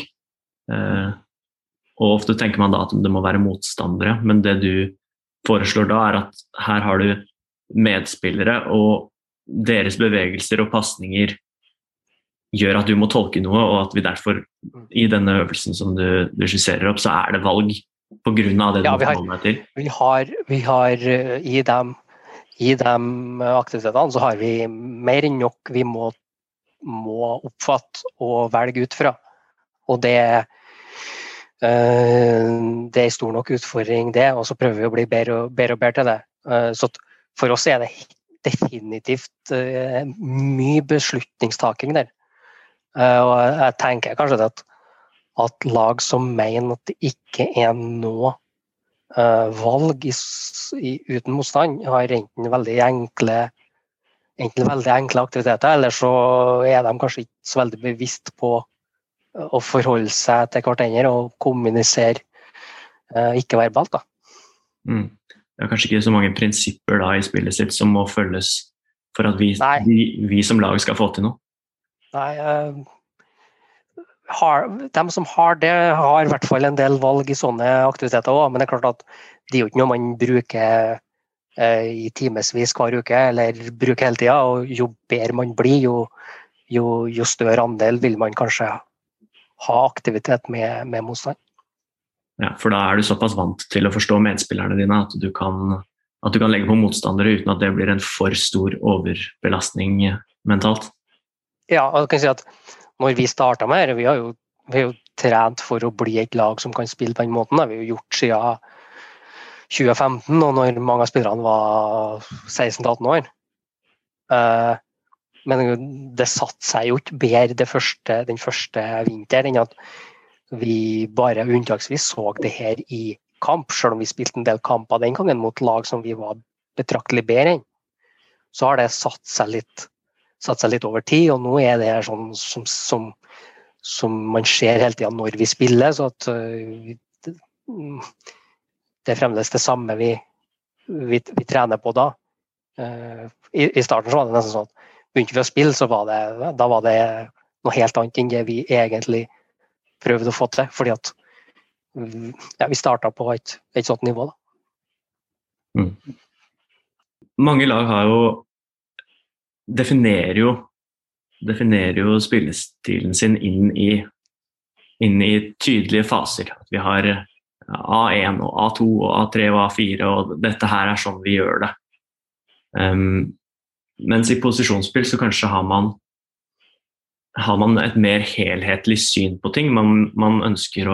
og ofte tenker man da at det må være motstandere, men det du foreslår da at her har du medspillere, og deres bevegelser og passninger gjør at du må tolke noe, og at vi derfor i denne øvelsen som du skisserer opp, så det valg på grunn av det du må forholde deg til. Vi har i de aktivitetene så har vi mer enn nok vi må oppfatte og velge ut fra. Og det er stor nok utfordring det, og så prøver vi å bli bedre og bedre til det. Så for oss det definitivt mye beslutningstaking der. Og jeg tenker kanskje at lag som mener at det ikke noe valg uten motstand, har enten veldig enkle aktiviteter, eller så de kanskje ikke så veldig bevisst på å forholde seg til hverandre og kommunisere ikke-verbalt. Da. Det kanskje ikke så mange prinsipper da i spillet sitt som må følges for at vi som lag skal få til noe? Nei, de som har det, har I hvert fall en del valg I sånne aktiviteter også, men det klart at det jo ikke noe man bruker I timesvis hver uke, eller bruker hele tiden, og jo bedre man blir, jo større andel vil man kanskje ha aktivitet med motstand. Ja, for da du såpass vant til å forstå medspillerne dine at du kan legge på motstandere uten at det blir en for stor overbelastning mentalt. Ja, og jeg kan si at når vi startet med det, vi har jo trent for å bli et lag som kan spille på den måten. Det har vi jo gjort siden 2015, og når mange av spillerne var 16-18 år. Men det satt seg jo ikke bedre den første vinteren enn at vi bare unntaksvis så det her I kamp, selv om vi spilte en del kamper den gangen mot lag som vi var betraktelig bedre enn. Så har det satt seg litt over tid, og nå det her sånn som man ser hele tiden når vi spiller, så at det fremdeles det samme vi trener på da. I starten så var det nesten sånn at begynte vi å spille, så var det noe helt annet enn det vi egentlig prøvde å få til, fordi at vi startet på et sånt nivå da. Mange lag har jo definerer jo spillestilen sin inn I tydelige faser. Vi har A1 og A2 og A3 og A4, og dette her sånn vi gjør det. Mens I posisjonsspill så kanskje har man et mer helhetlig syn på ting. Man ønsker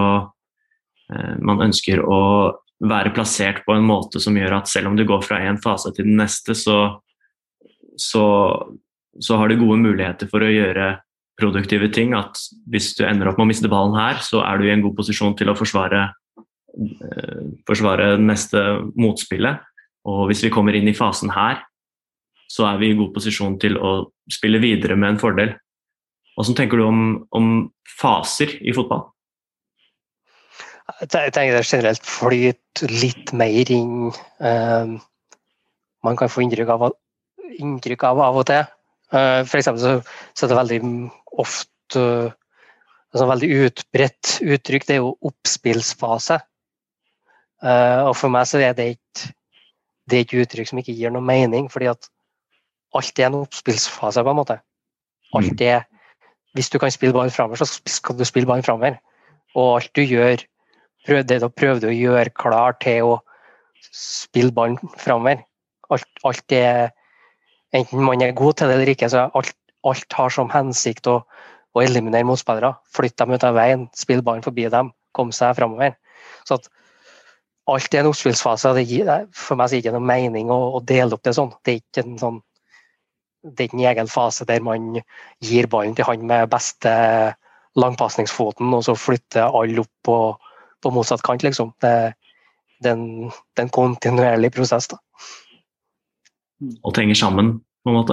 å være plassert på en måte som gjør at selv om du går fra en fase til den neste, så har du gode muligheter for å gjøre produktive ting. At hvis du ender opp med å miste ballen her, så du I en god posisjon til å forsvare neste motspillet. Og hvis vi kommer inn I fasen her, så vi I god posisjon til å spille videre med en fordel. Hvordan tenker du om faser I fotball? Jeg tenker det generelt flyter litt mer inn. Man kan få inntrykk av og til. For eksempel så det veldig ofte veldig utbredt uttrykk, det jo oppspillsfase. Og for meg så det et uttrykk som ikke gir noe mening, fordi at alt en oppspillsfase på en måte. Alt hvis du kan spille ballen fremover, så skal du spille ballen fremover. Og alt du gjør, prøver du å gjøre klar til å spille ballen fremover. Alt det, enten man god til det eller ikke, så alt har som hensikt å eliminere motspillere, flytte dem ut av veien, spille ballen forbi dem, komme seg fremover. Så at alt en oppspillsfase, for meg så ikke noe mening å dele opp det sånn. Det ikke en egen fase der man gir ballen til han med beste langpassningsfoten, og så flytter alle opp på motsatt kant, liksom. Det en kontinuerlig prosess, da. Alt henger sammen, på en måte.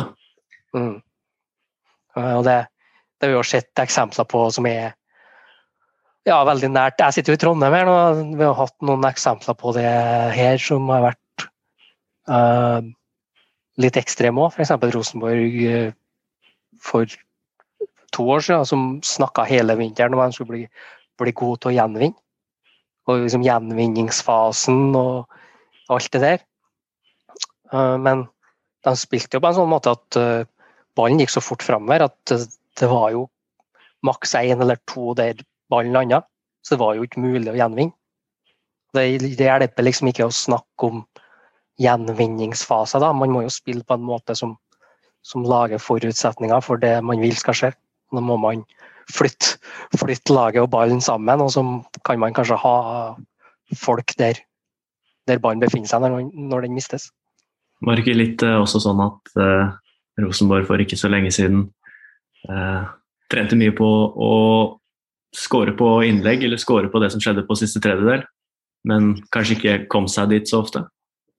Og det har vi jo sett eksempler på som veldig nært. Jeg sitter jo I Trondheim her nå, vi har hatt noen eksempler på det her som har vært litt ekstrem også. For eksempel Rosenborg for 2 år siden, som snakket hele vinteren om at de skulle bli god til å gjenvinne. Og liksom gjenvinningsfasen og alt det der. Men de spilte jo på en sånn måte at ballen gikk så fort fremover at det var jo maks 1 eller 2 der ballen landet. Så det var jo ikke mulig å gjenvinne. Det hjelper liksom ikke å snakke om gjenvinningsfase da. Man må jo spille på en måte som lager forutsetninger for det man vil skal skje. Da må man flytte laget og ballen sammen, og så kan man kanskje ha folk der ballen befinner seg når den mistes. Var det ikke litt også sånn at Rosenborg for ikke så lenge siden trente mye på å skåre på innlegg, eller skåre på det som skjedde på siste tredjedel, men kanskje ikke kom seg dit så ofte?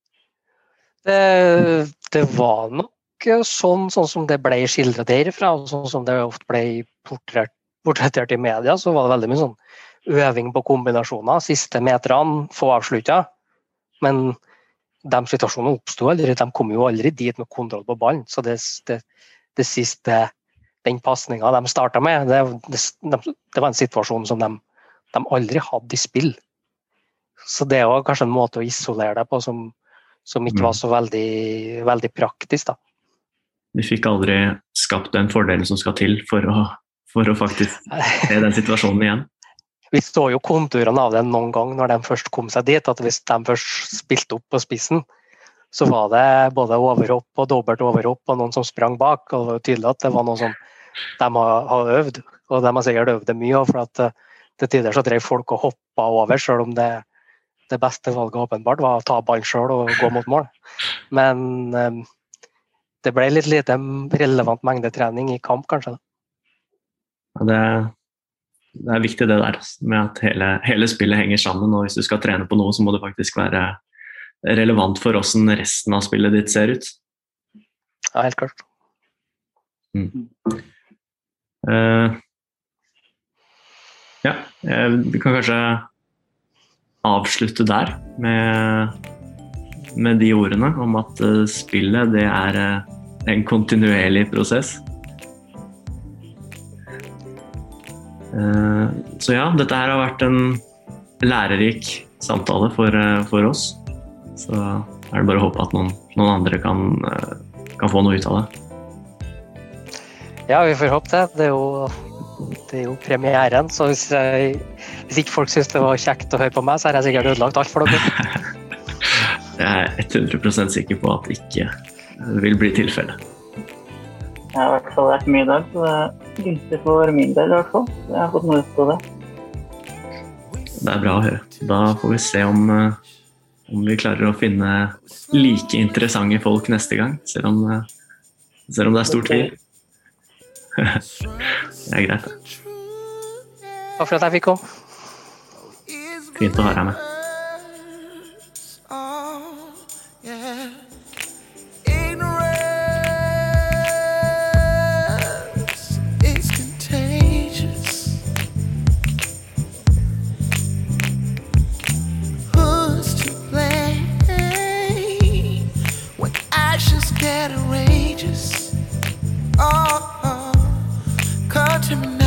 Det var nok sånn som det ble skildret derfra, og sånn som det ofte ble portrettert I media, så var det veldig mye sånn øving på kombinasjoner, siste meterne, få avslutta, men de situasjonene oppstod aldri, de kom jo aldri dit med kontroll på ballen, så det den passningen de startet med, det var en situasjon som de aldri hadde i spill. Så det var kanskje en måte å isolere det på som ikke var så veldig, veldig praktisk da. Vi fikk aldri skapt den fordelen som skal til for å faktisk se den situasjonen igjen. Vi så jo konturene av det noen gang når de først kom seg dit, at hvis de først spilte opp på spissen, så var det både overhopp og dobbelt overhopp og noen som sprang bak, og det var tydelig at det var noe som de har øvd, og de har sikkert øvd det mye, for at til tider så drev folk og hoppet over, selv om det beste valget åpenbart var å ta ballen selv og gå mot mål. Men det ble litt lite relevant mengdetrening i kamp, kanskje. Ja, det er viktig det der, med at hele spillet henger sammen, og hvis du skal trene på noe, så må det faktisk være relevant for hvordan resten av spillet ditt ser ut. Ja, helt klart. Ja, vi kan kanskje avslutte der med de ordene om at spillet det er en kontinuerlig prosess. Så ja, dette her har vært en lærerik samtale for oss. Så er det bare å håpe at noen andre kan få noe ut av det. Ja, vi får håpe det. Det er jo premieren, så hvis ikke folk synes det var kjekt å høre på meg, så har jeg sikkert ødelagt alt for dere. Jeg er 100% sikker på at det ikke vil bli tilfelle. Jeg har i hvert fall vært mye i dag, så det er gunstig for min del i hvert fall. Jeg har fått noe ut av det. Det er bra å høre. Da får vi se om vi klarer å finne like interessante folk neste gang, selv om det er stor tvil. Det er greit. Takk for at jeg fikk komme. Fint å ha deg med. Get outrageous. Contamination.